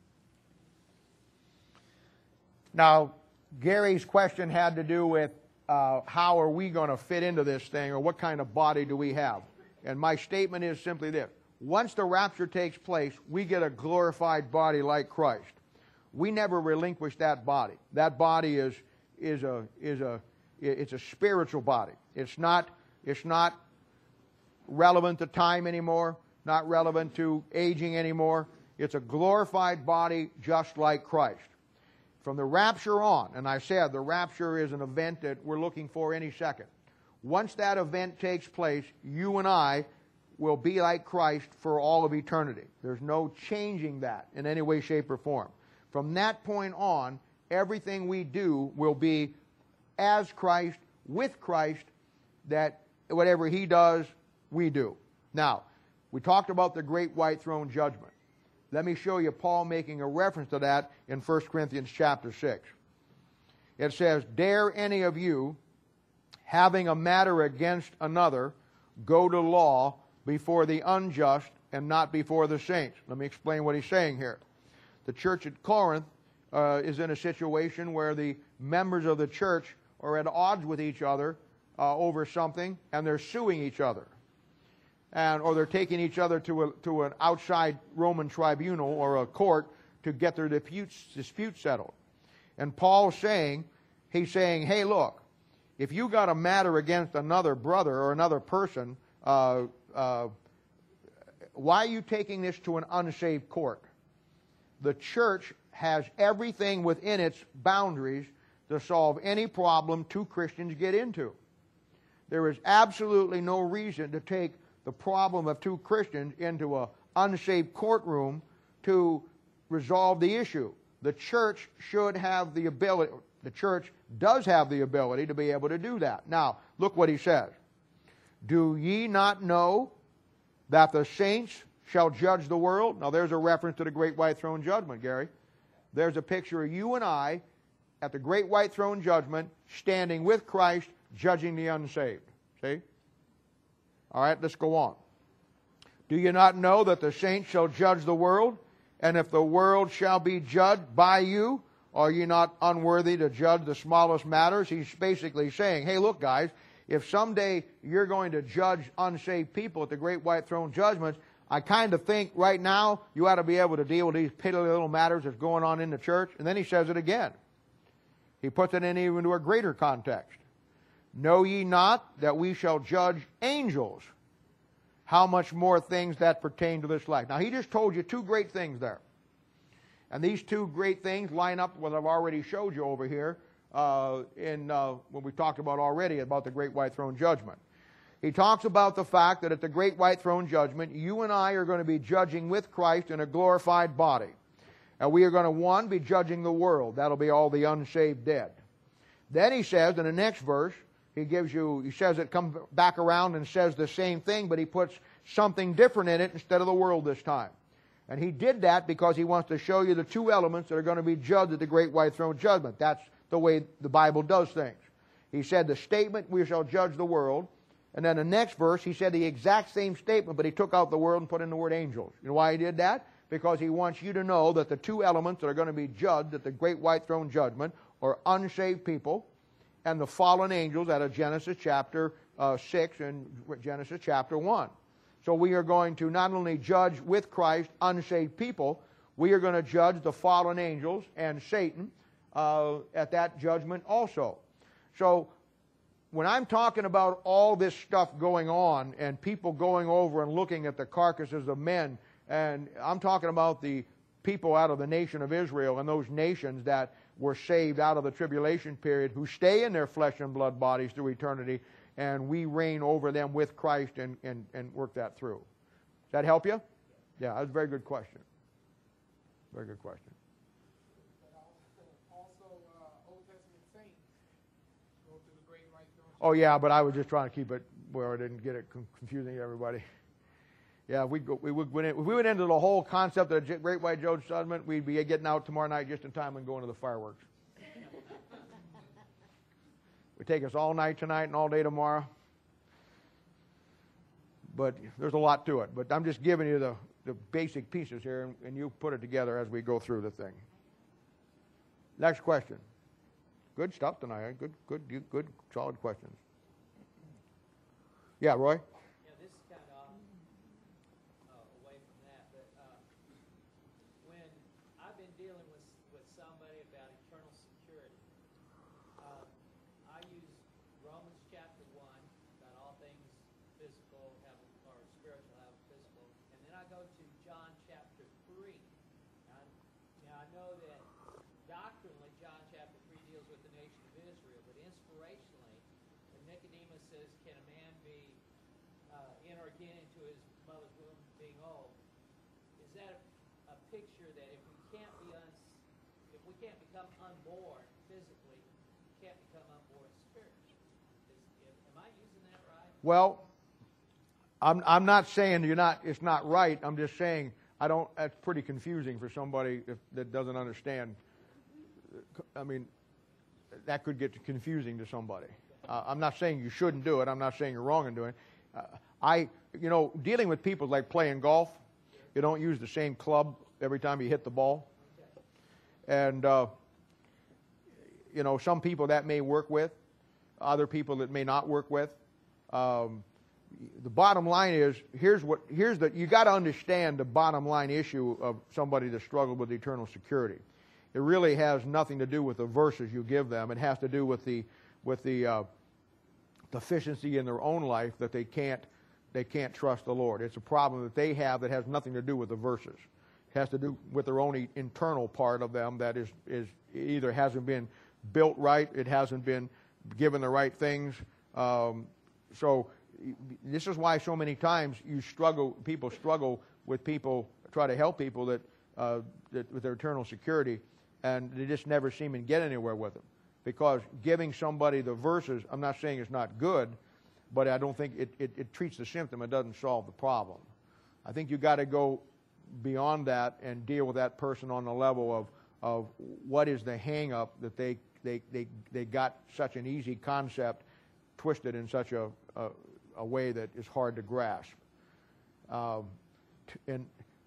Now, Gary's question had to do with uh, uh, how are we going to fit into this thing, or what kind of body do we have? And my statement is simply this. Once the rapture takes place, we get a glorified body like Christ. We never relinquish that body. That body is, is, a, is a, it's a spiritual body. It's not, it's not relevant to time anymore, not relevant to aging anymore. It's a glorified body just like Christ. From the rapture on, and I said the rapture is an event that we're looking for any second. Once that event takes place, you and I will be like Christ for all of eternity. There's no changing that in any way, shape, or form. From that point on, everything we do will be as Christ, with Christ, that whatever He does, we do. Now, we talked about the great white throne judgment. Let me show you Paul making a reference to that in First Corinthians chapter six. It says, "Dare any of you, having a matter against another, go to law before the unjust and not before the saints?" Let me explain what he's saying here. The church at Corinth uh, is in a situation where the members of the church are at odds with each other uh, over something, and they're suing each other. And, or they're taking each other to, a, to an outside Roman tribunal or a court to get their disputes, dispute settled. And Paul's saying, he's saying, hey, look, if you got a matter against another brother or another person, uh, uh, why are you taking this to an unsaved court? The church has everything within its boundaries to solve any problem two Christians get into. There is absolutely no reason to take the problem of two Christians into an unsaved courtroom to resolve the issue. The church should have the ability, the church does have the ability to be able to do that. Now, look what he says. "Do ye not know that the saints shall judge the world?" Now, there's a reference to the great white throne judgment, Gary. There's a picture of you and I at the great white throne judgment, standing with Christ, judging the unsaved. See? All right, let's go on. "Do you not know that the saints shall judge the world? And if the world shall be judged by you, are you not unworthy to judge the smallest matters?" He's basically saying, hey, look, guys, if someday you're going to judge unsaved people at the great white throne judgments, I kind of think right now you ought to be able to deal with these piddly little matters that's going on in the church. And then he says it again. He puts it in even to a greater context. "Know ye not that we shall judge angels? How much more things that pertain to this life?" Now, he just told you two great things there. And these two great things line up with what I've already showed you over here uh, in uh, when we talked about already about the great white throne judgment. He talks about the fact that at the great white throne judgment, you and I are going to be judging with Christ in a glorified body. And we are going to, one, be judging the world. That'll be all the unsaved dead. Then he says in the next verse, He gives you, he says it comes back around and says the same thing, but he puts something different in it instead of the world this time. And he did that because he wants to show you the two elements that are going to be judged at the great white throne judgment. That's the way the Bible does things. He said the statement, "We shall judge the world." And then the next verse, he said the exact same statement, but he took out the world and put in the word angels. You know why he did that? Because he wants you to know that the two elements that are going to be judged at the great white throne judgment are unsaved people and the fallen angels out of Genesis chapter uh, six and Genesis chapter one. So we are going to not only judge with Christ unsaved people, we are going to judge the fallen angels and Satan uh, at that judgment also. So when I'm talking about all this stuff going on and people going over and looking at the carcasses of men, and I'm talking about the people out of the nation of Israel and those nations that were saved out of the tribulation period who stay in their flesh and blood bodies through eternity, and we reign over them with Christ and, and, and work that through. Does that help you? Yeah, that's a very good question. Very good question. Also, uh, Old Testament saints go to the great white throne. Oh, yeah, but I was just trying to keep it where I didn't get it confusing to everybody. Yeah, we go, we would went in, if we went into the whole concept of the great white throne judgment, we'd be getting out tomorrow night just in time and going to the fireworks. It would take us all night tonight and all day tomorrow. But there's a lot to it. But I'm just giving you the, the basic pieces here, and, and you put it together as we go through the thing. Next question. good stuff tonight. Good, good, good, solid questions. Yeah, Roy? Yeah, this is kind of off, uh, away from that, but uh, when I've been dealing with with somebody about eternal security, uh, I use Romans chapter one about all things physical have or spiritual have physical, and then I go to John chapter three. Now, now I know that doctrinally John chapter three deals with the nation of Israel, but inspirationally, when Nicodemus says, "Can a man be uh, in or again into his mother's womb being old?" Is that a, a picture that if we can't be uns, if we can't become unborn physically, we can't become unborn spiritually? Is, am I using that right? Well, I'm I'm not saying you're not. It's not right. I'm just saying I don't. That's pretty confusing for somebody if, that doesn't understand. I mean, that could get confusing to somebody. Uh, I'm not saying you shouldn't do it. I'm not saying you're wrong in doing it. Uh, I, you know, dealing with people like playing golf. You don't use the same club every time you hit the ball. And, uh, you know, some people that may work with, other people that may not work with. Um, the bottom line is, here's what, here's the, you got to understand the bottom line issue of somebody that struggled with eternal security. It really has nothing to do with the verses you give them. It has to do with the, with the uh, deficiency in their own life that they can't, they can't trust the Lord. It's a problem that they have that has nothing to do with the verses. It has to do with their own internal part of them that is, is either hasn't been built right, it hasn't been given the right things. Um, so this is why so many times you struggle, people struggle with people, try to help people that, uh, that with their eternal security, and they just never seem to get anywhere with them. Because giving somebody the verses, I'm not saying it's not good, but I don't think it, it, it treats the symptom. It doesn't solve the problem. I think you got to go beyond that and deal with that person on the level of, of what is the hang-up that they, they, they, they got such an easy concept twisted in such a, a, a way that is hard to grasp. Um, and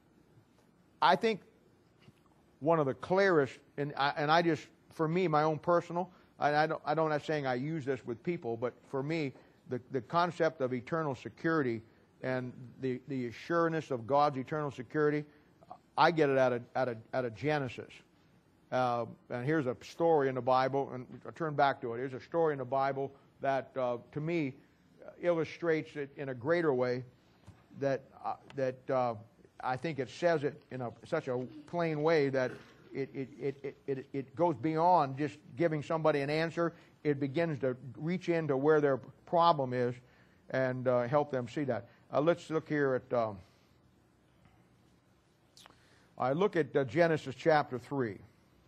I think one of the clearest, and I, and I just, for me, my own personal, I, I don't, I don't, I'm not saying I use this with people, but for me, the, the concept of eternal security and the, the assuredness of God's eternal security, I get it out of, out of, out of Genesis. Uh, and here's a story in the Bible, and I'll turn back to it. Here's a story in the Bible that, uh, to me, illustrates it in a greater way that, uh, that uh, I think it says it in a, such a plain way that it, it, it, it, it goes beyond just giving somebody an answer. It begins to reach into where their problem is and uh, help them see that. Uh, let's look here at, um, I look at uh, Genesis chapter three.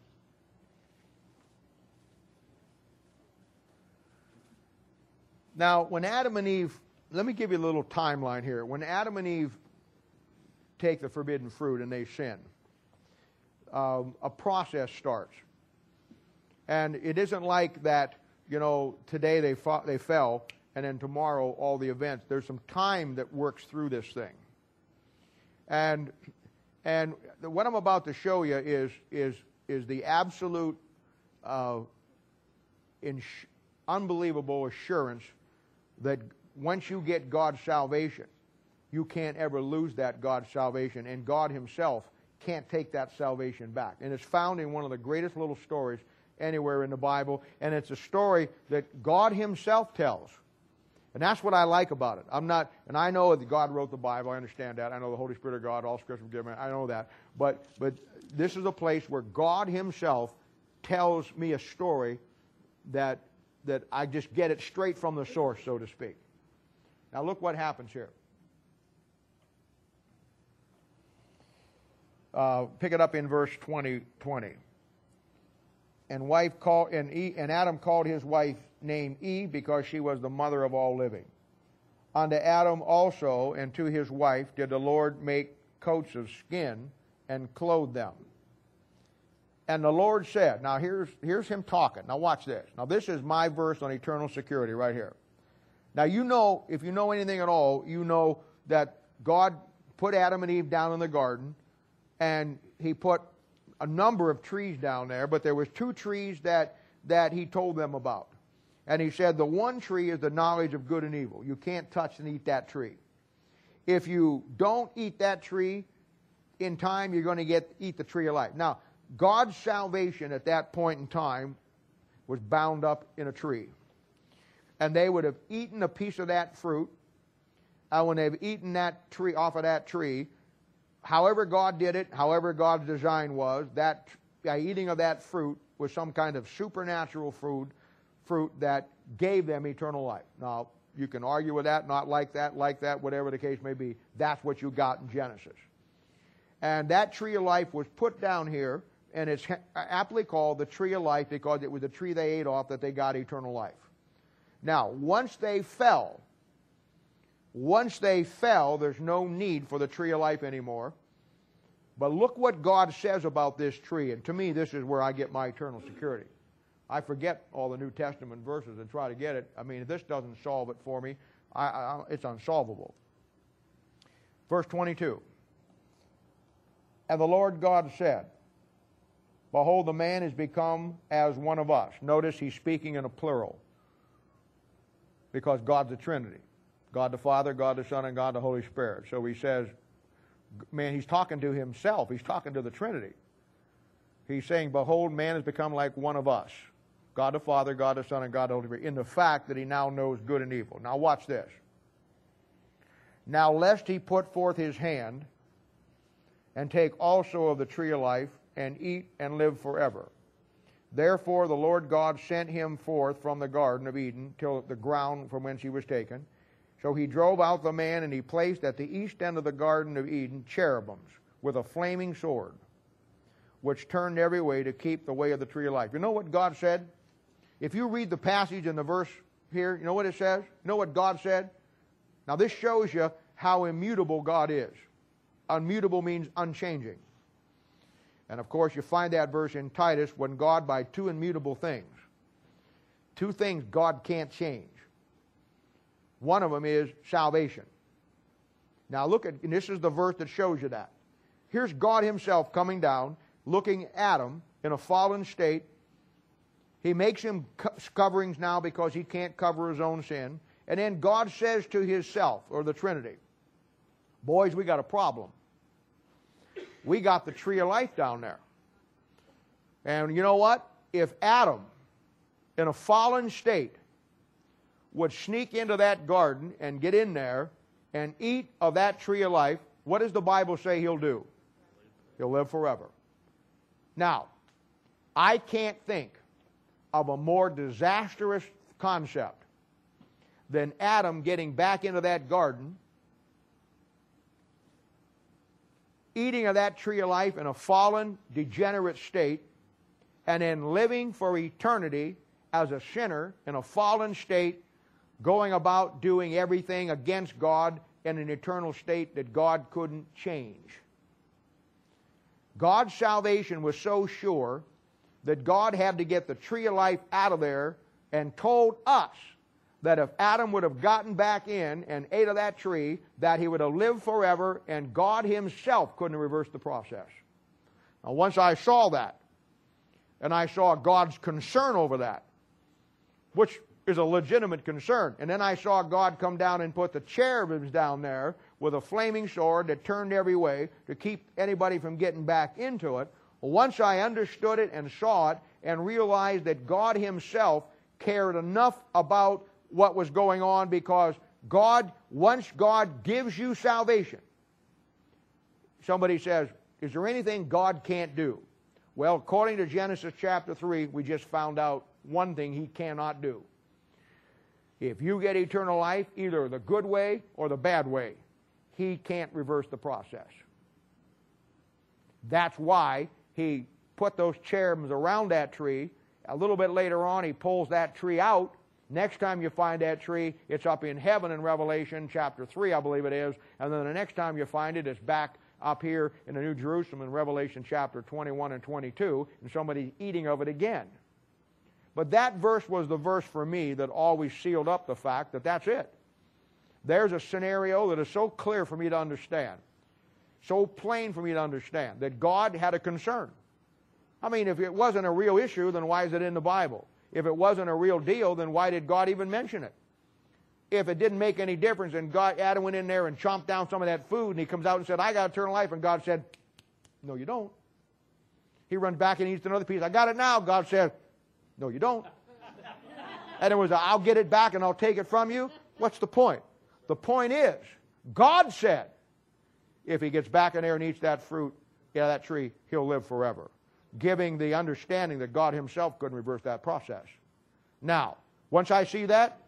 Now, when Adam and Eve, let me give you a little timeline here. When Adam and Eve take the forbidden fruit and they sin, um, a process starts. And it isn't like that, you know, today they fought, they fell, and then tomorrow all the events. There's some time that works through this thing. And and what I'm about to show you is is is the absolute uh, ins- unbelievable assurance that once you get God's salvation, you can't ever lose that God's salvation, and God Himself can't take that salvation back. And it's found in one of the greatest little stories anywhere in the Bible, and it's a story that God Himself tells. And that's what I like about it. I'm not, and I know that God wrote the Bible. I understand that. I know the Holy Spirit of God, all Scripture given. I know that. But but this is a place where God Himself tells me a story that that I just get it straight from the source, so to speak. Now look what happens here. Uh, pick it up in verse twenty. twenty. And wife called, and, e, and Adam called his wife name Eve because she was the mother of all living. Unto Adam also and to his wife did the Lord make coats of skin and clothe them. And the Lord said, now here's, here's him talking. Now watch this. Now this is my verse on eternal security right here. Now you know, if you know anything at all, you know that God put Adam and Eve down in the garden, and He put a number of trees down there, but there was two trees that that he told them about. And he said, the one tree is the knowledge of good and evil. You can't touch and eat that tree. If you don't eat that tree, in time you're going to get eat the tree of life. Now, God's salvation at that point in time was bound up in a tree. And they would have eaten a piece of that fruit, and when they've eaten that tree off of that tree, however God did it, however God's design was, that by eating of that fruit was some kind of supernatural food, fruit that gave them eternal life. Now, you can argue with that, not like that, like that, whatever the case may be. That's what you got in Genesis. And that tree of life was put down here, and it's aptly called the tree of life because it was the tree they ate off that they got eternal life. Now, once they fell, once they fell, there's no need for the tree of life anymore. But look what God says about this tree, and to me, this is where I get my eternal security. I forget all the New Testament verses and try to get it. I mean, if this doesn't solve it for me, I, I, it's unsolvable. Verse twenty-two. And the Lord God said, behold, the man is become as one of us. Notice he's speaking in a plural, because God's a Trinity. God the Father, God the Son, and God the Holy Spirit. So he says, man, he's talking to himself. He's talking to the Trinity. He's saying, behold, man has become like one of us. God the Father, God the Son, and God the Holy Spirit, in the fact that he now knows good and evil. Now watch this. Now lest he put forth his hand and take also of the tree of life and eat and live forever. Therefore the Lord God sent him forth from the Garden of Eden till the ground from whence he was taken. So he drove out the man, and he placed at the east end of the Garden of Eden cherubims with a flaming sword, which turned every way to keep the way of the tree of life. You know what God said? If you read the passage in the verse here, you know what it says? You know what God said? Now this shows you how immutable God is. Unmutable means unchanging. And of course you find that verse in Titus, when God by two immutable things, two things God can't change. One of them is salvation. Now look at, and this is the verse that shows you that. Here's God himself coming down, looking at Adam in a fallen state. He makes him coverings now because he can't cover his own sin. And then God says to himself, or the Trinity, boys, we got a problem. We got the tree of life down there. And you know what? If Adam, in a fallen state, would sneak into that garden and get in there and eat of that tree of life, what does the Bible say he'll do? He'll live forever. Now, I can't think of a more disastrous concept than Adam getting back into that garden, eating of that tree of life in a fallen, degenerate state, and then living for eternity as a sinner in a fallen state, going about doing everything against God in an eternal state that God couldn't change. God's salvation was so sure that God had to get the tree of life out of there, and told us that if Adam would have gotten back in and ate of that tree, that he would have lived forever, and God himself couldn't reverse the process. Now once I saw that, and I saw God's concern over that, which is a legitimate concern, and then I saw God come down and put the cherubims down there with a flaming sword that turned every way to keep anybody from getting back into it. Once I understood it and saw it and realized that God himself cared enough about what was going on, because God, once God gives you salvation, somebody says, is there anything God can't do? Well, according to Genesis chapter three, we just found out one thing he cannot do. If you get eternal life, either the good way or the bad way, he can't reverse the process. That's why he put those cherubims around that tree. A little bit later on, he pulls that tree out. Next time you find that tree, it's up in heaven in Revelation chapter three, I believe it is. And then the next time you find it, it's back up here in the New Jerusalem in Revelation chapter twenty-one and twenty-two, and somebody's eating of it again. But that verse was the verse for me that always sealed up the fact that that's it. There's a scenario that is so clear for me to understand, so plain for me to understand, that God had a concern. I mean, if it wasn't a real issue, then why is it in the Bible? If it wasn't a real deal, then why did God even mention it? If it didn't make any difference and God, Adam went in there and chomped down some of that food and he comes out and said, I got eternal life, and God said, no, you don't. He runs back and eats another piece. I got it now. God said, no, you don't. And it was, a, I'll get it back and I'll take it from you. What's the point? The point is, God said, if he gets back in there and eats that fruit, yeah, that tree, he'll live forever. Giving the understanding that God himself couldn't reverse that process. Now, once I see that,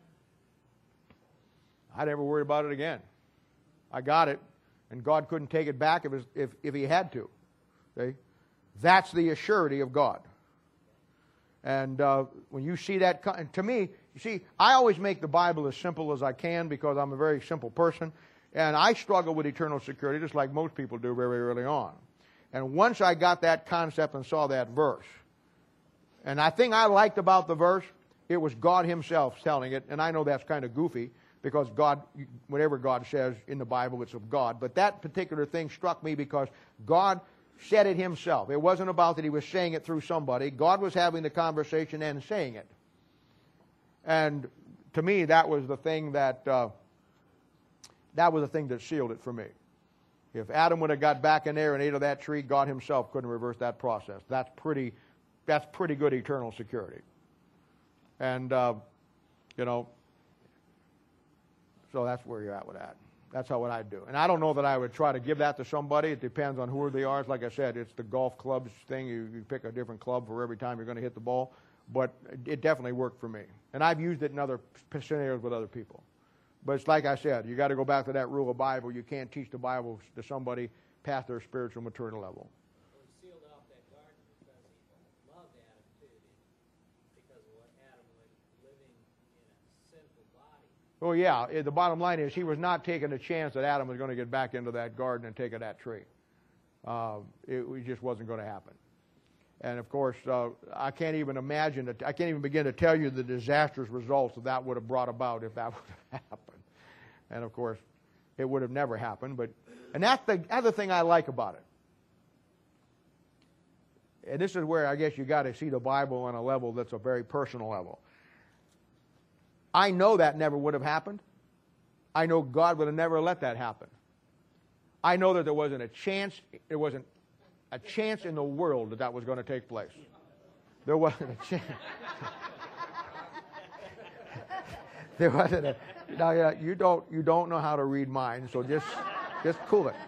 I never worry about it again. I got it, and God couldn't take it back if, if, if he had to. See? That's the assurity of God. And uh, when you see that, to me, you see, I always make the Bible as simple as I can because I'm a very simple person. And I struggle with eternal security just like most people do very early on. And once I got that concept and saw that verse, and I think I liked about the verse, it was God himself telling it. And I know that's kind of goofy because God, whatever God says in the Bible, it's of God. But that particular thing struck me because God said it himself. It wasn't about that he was saying it through somebody. God was having the conversation and saying it. And to me, that was the thing that uh, that was the thing that sealed it for me. If Adam would have got back in there and ate of that tree, God himself couldn't reverse that process. That's pretty, that's pretty good eternal security. And, uh, you know, so that's where you're at with that. That's how what I'd do. And I don't know that I would try to give that to somebody. It depends on who they are. Like I said, it's the golf clubs thing. You, you pick a different club for every time you're going to hit the ball. But it definitely worked for me. And I've used it in other scenarios with other people. But it's like I said, you got to go back to that rule of Bible. You can't teach the Bible to somebody past their spiritual maternal level. Well, he sealed off that garden because he loved Adam too, because of what Adam was living in a sinful body. Oh yeah, eh, the bottom line is he was not taking a chance that Adam was going to get back into that garden and take of that tree. Uh, it, it just wasn't going to happen. And of course, uh, I can't even imagine, that, I can't even begin to tell you the disastrous results that that would have brought about if that would have happened. And of course, it would have never happened. But, and that's the other thing I like about it. And this is where I guess you got to see the Bible on a level that's a very personal level. I know that never would have happened. I know God would have never let that happen. I know that there wasn't a chance, there wasn't a chance in the world that that was going to take place. There wasn't a chance. There wasn't a. Now yeah, you don't you don't know how to read minds, so just just cool it.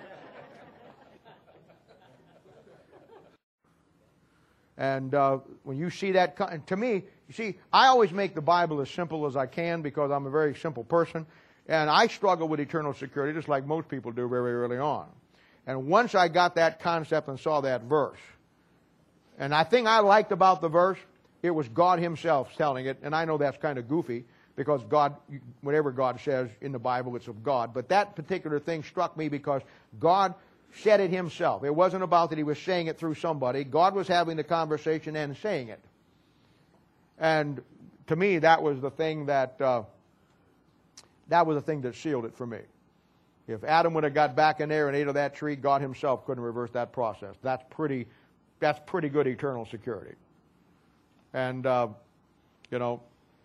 And uh, when you see that, to me, you see, I always make the Bible as simple as I can because I'm a very simple person, and I struggle with eternal security just like most people do very early on. And once I got that concept and saw that verse, and I think I liked about the verse, it was God himself telling it, and I know that's kind of goofy because God, whatever God says in the Bible, it's of God. But that particular thing struck me because God said it himself. It wasn't about that he was saying it through somebody. God was having the conversation and saying it. And to me, that was the thing that uh, that was the thing that sealed it for me. If Adam would have got back in there and ate of that tree, God himself couldn't reverse that process. That's pretty, that's pretty good eternal security. And, uh, you know,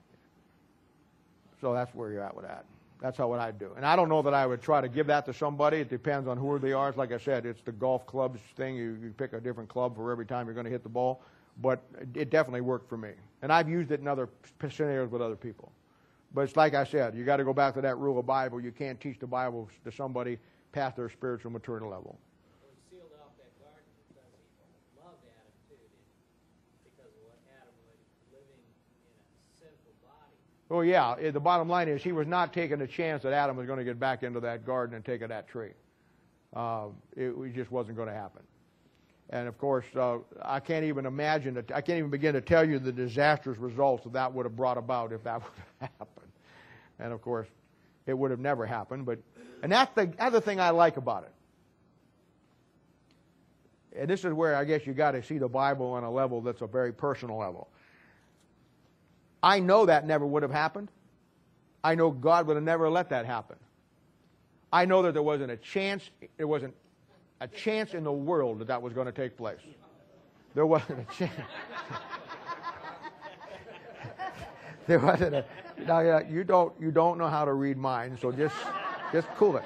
so that's where you're at with that. That's how what I'd do. And I don't know that I would try to give that to somebody. It depends on who they are. Like I said, it's the golf clubs thing. You, you pick a different club for every time you're going to hit the ball. But it definitely worked for me. And I've used it in other scenarios with other people. But it's like I said, you got to go back to that rule of Bible. You can't teach the Bible to somebody past their spiritual maternal level. Well, he sealed off that garden because he loved Adam too, because of what Adam was living in a sinful body. Oh yeah, eh, the bottom line is he was not taking a chance that Adam was going to get back into that garden and take of that tree. Uh, it, it just wasn't going to happen. And of course, uh, I can't even imagine, that, I can't even begin to tell you the disastrous results that that would have brought about if that would have happened. And of course, it would have never happened. But, and that's the other thing I like about it. And this is where I guess you got to see the Bible on a level that's a very personal level. I know that never would have happened. I know God would have never let that happen. I know that there wasn't a chance, there wasn't a chance in the world that that was going to take place. There wasn't a chance. There wasn't a, now, yeah, you don't you don't know how to read minds, so just just cool it.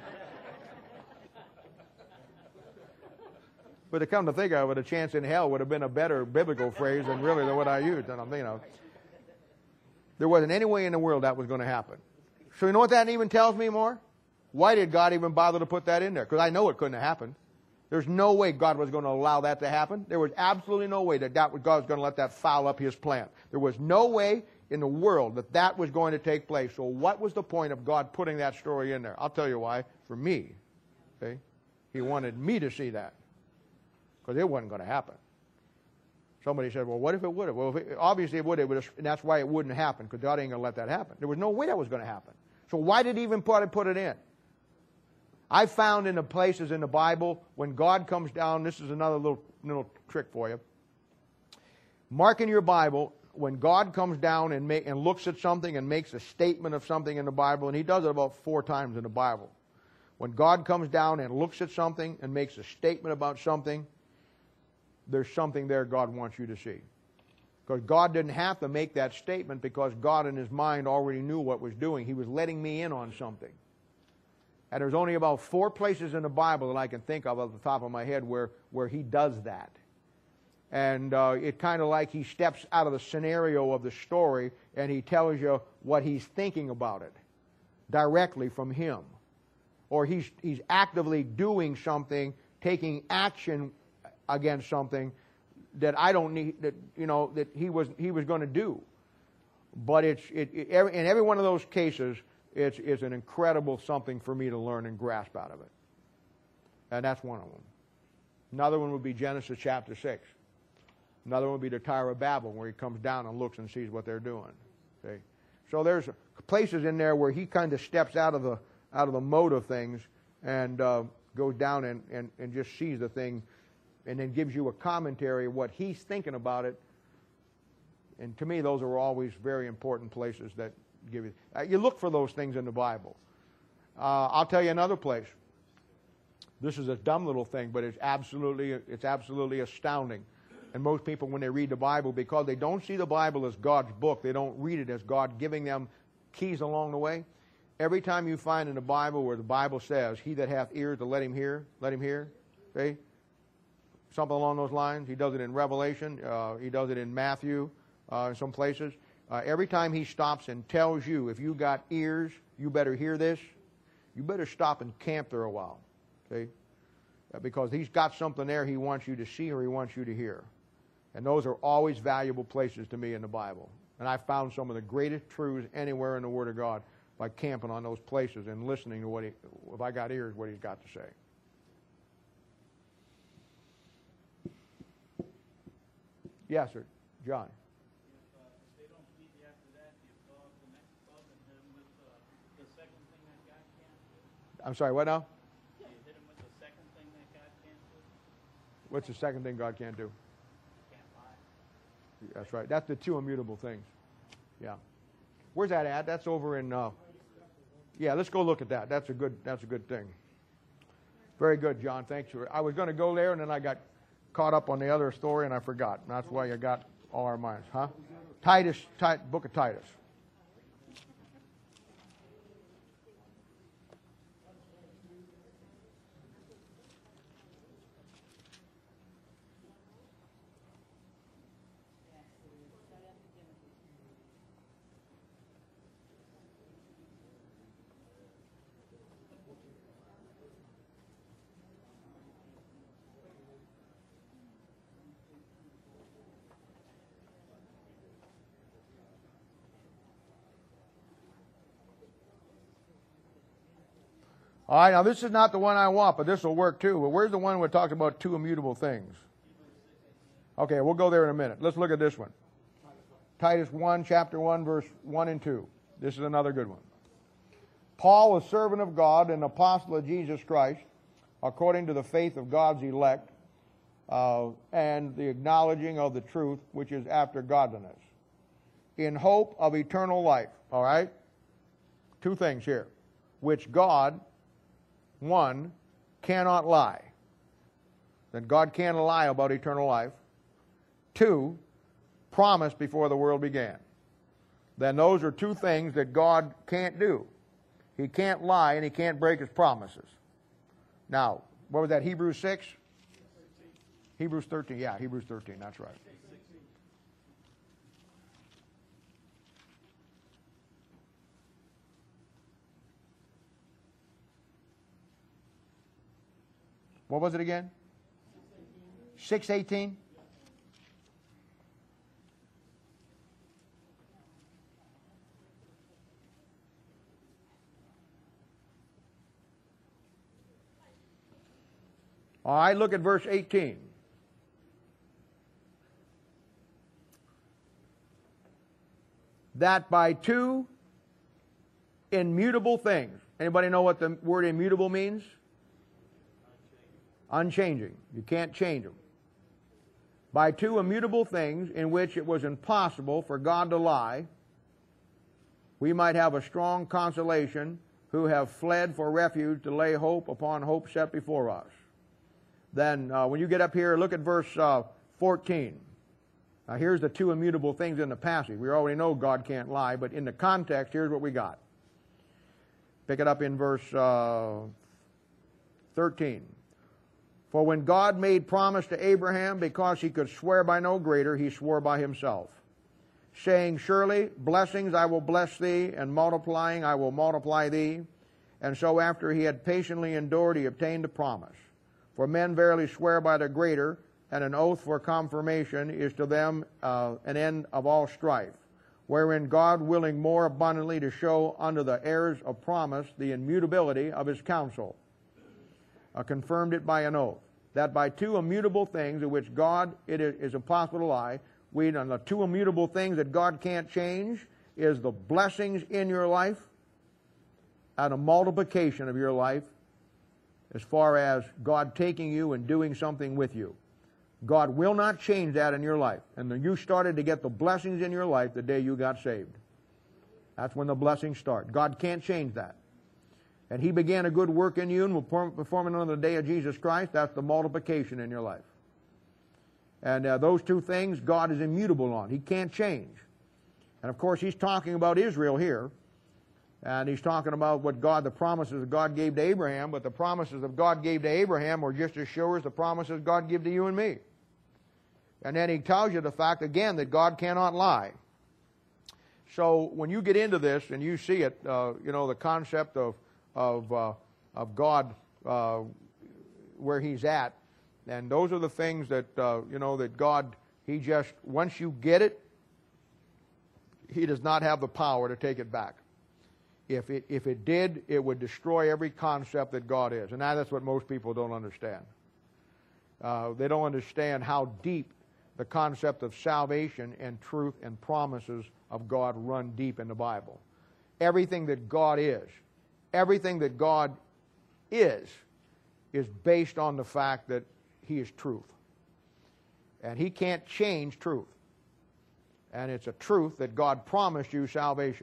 But to come to think of it, a chance in hell would have been a better biblical phrase than really than what I used. And I'm, you know, there wasn't any way in the world that was going to happen. So you know what that even tells me more? Why did God even bother to put that in there? Because I know it couldn't have happened. There's no way God was going to allow that to happen. There was absolutely no way that, that God was going to let that foul up his plan. There was no way in the world that that was going to take place. So what was the point of God putting that story in there? I'll tell you why. For me. Okay? He wanted me to see that. Because it wasn't going to happen. Somebody said, well, what if it would have? Well, if it, obviously it would have, and that's why it wouldn't happen, because God ain't going to let that happen. There was no way that was going to happen. So why did he even put it, put it in? I found in the places in the Bible, when God comes down, this is another little, little trick for you. Mark in your Bible, when God comes down and, make, and looks at something and makes a statement of something in the Bible, and he does it about four times in the Bible. When God comes down and looks at something and makes a statement about something, there's something there God wants you to see. Because God didn't have to make that statement, because God in his mind already knew what was doing. He was letting me in on something. And there's only about four places in the Bible that I can think of off the top of my head where, where he does that. And uh, it's kind of like he steps out of the scenario of the story and he tells you what he's thinking about it directly from him. Or he's, he's actively doing something, taking action against something that I don't need, that, you know, that he was, he was going to do. But it's, it, it, every, in every one of those cases, It's, it's an incredible something for me to learn and grasp out of it. And that's one of them. Another one would be Genesis chapter six. Another one would be the Tower of Babel, where he comes down and looks and sees what they're doing. Okay? So there's places in there where he kind of steps out of the out of the mode of things and uh, goes down and, and, and just sees the thing, and then gives you a commentary of what he's thinking about it. And to me, those are always very important places that give you. Uh, you look for those things in the Bible. Uh, I'll tell you another place. This is a dumb little thing, but it's absolutely it's absolutely astounding. And most people, when they read the Bible, because they don't see the Bible as God's book, they don't read it as God giving them keys along the way. Every time you find in the Bible where the Bible says, "He that hath ears to let him hear, let him hear," okay, something along those lines. He does it in Revelation. Uh, he does it in Matthew, uh, in some places. Uh, every time he stops and tells you, if you got ears, you better hear this, you better stop and camp there a while. See? Uh, because he's got something there he wants you to see or he wants you to hear. And those are always valuable places to me in the Bible. And I found some of the greatest truths anywhere in the Word of God by camping on those places and listening to what he, if I got ears, what he's got to say. Yes, sir. John. I'm sorry, what now? You hit him with the second thing that God can't do? What's the second thing God can't do? Can't lie. That's right. That's the two immutable things. Yeah. Where's that at? That's over in. Uh, yeah, let's go look at that. That's a good. That's a good thing. Very good, John. Thanks for. I was going to go there, and then I got caught up on the other story, and I forgot. And that's why you got all our minds, huh? Titus, Tit, Book of Titus. All right, now this is not the one I want, but this will work too. But where's the one where it talks about two immutable things? Okay, we'll go there in a minute. Let's look at this one. Titus one, chapter one, verse one and two. This is another good one. Paul, a servant of God and apostle of Jesus Christ, according to the faith of God's elect, uh, and the acknowledging of the truth which is after godliness, in hope of eternal life. All right? Two things here. Which God, one, cannot lie. That God can't lie about eternal life. Two, promised before the world began. then those are two things that God can't do. He can't lie and he can't break his promises. Now, what was that, Hebrews six? Hebrews thirteen, yeah, Hebrews thirteen, that's right. What was it again? six eighteen? All right, look at verse eighteen. That by two immutable things. Anybody know what the word immutable means? Unchanging. You can't change them. By two immutable things in which it was impossible for God to lie, we might have a strong consolation who have fled for refuge to lay hope upon hope set before us. Then uh, when you get up here, look at verse uh, fourteen. Now here's the two immutable things in the passage. We already know God can't lie, but in the context, here's what we got. Pick it up in verse uh, thirteen. For when God made promise to Abraham, because he could swear by no greater, he swore by himself, saying, surely blessings I will bless thee, and multiplying I will multiply thee. And so after he had patiently endured, he obtained the promise. For men verily swear by the greater, and an oath for confirmation is to them uh, an end of all strife, wherein God, willing more abundantly to show unto the heirs of promise the immutability of his counsel, uh, confirmed it by an oath, that by two immutable things in which God it is impossible to lie, we on the two immutable things that God can't change is the blessings in your life and a multiplication of your life, as far as God taking you and doing something with you. God will not change that in your life. And then you started to get the blessings in your life the day you got saved. That's when the blessings start. God can't change that. And he began a good work in you and will perform it on the day of Jesus Christ. That's the multiplication in your life. And uh, those two things God is immutable on. He can't change. And of course he's talking about Israel here. And he's talking about what God, the promises that God gave to Abraham, but the promises that God gave to Abraham were just as sure as the promises God gave to you and me. And then he tells you the fact again that God cannot lie. So when you get into this and you see it, uh, you know, the concept of of uh, of God, uh, where he's at, and those are the things that uh, you know that God, he just, once you get it, he does not have the power to take it back. If it, if it did, it would destroy every concept that God is. And that's what most people don't understand. Uh, they don't understand how deep the concept of salvation and truth and promises of God run deep in the Bible. Everything that God is, everything that God is, is based on the fact that he is truth. And he can't change truth. And it's a truth that God promised you salvation.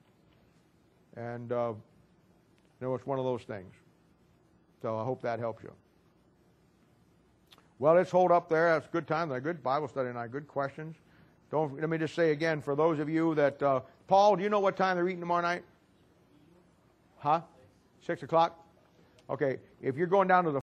And, uh, you know, it's one of those things. So I hope that helps you. Well, let's hold up there. That's a good time. A good Bible study tonight. Good questions. Don't, let me just say again, for those of you that, uh, Paul, do you know what time they're eating tomorrow night? Huh? Six o'clock? Okay. If you're going down to the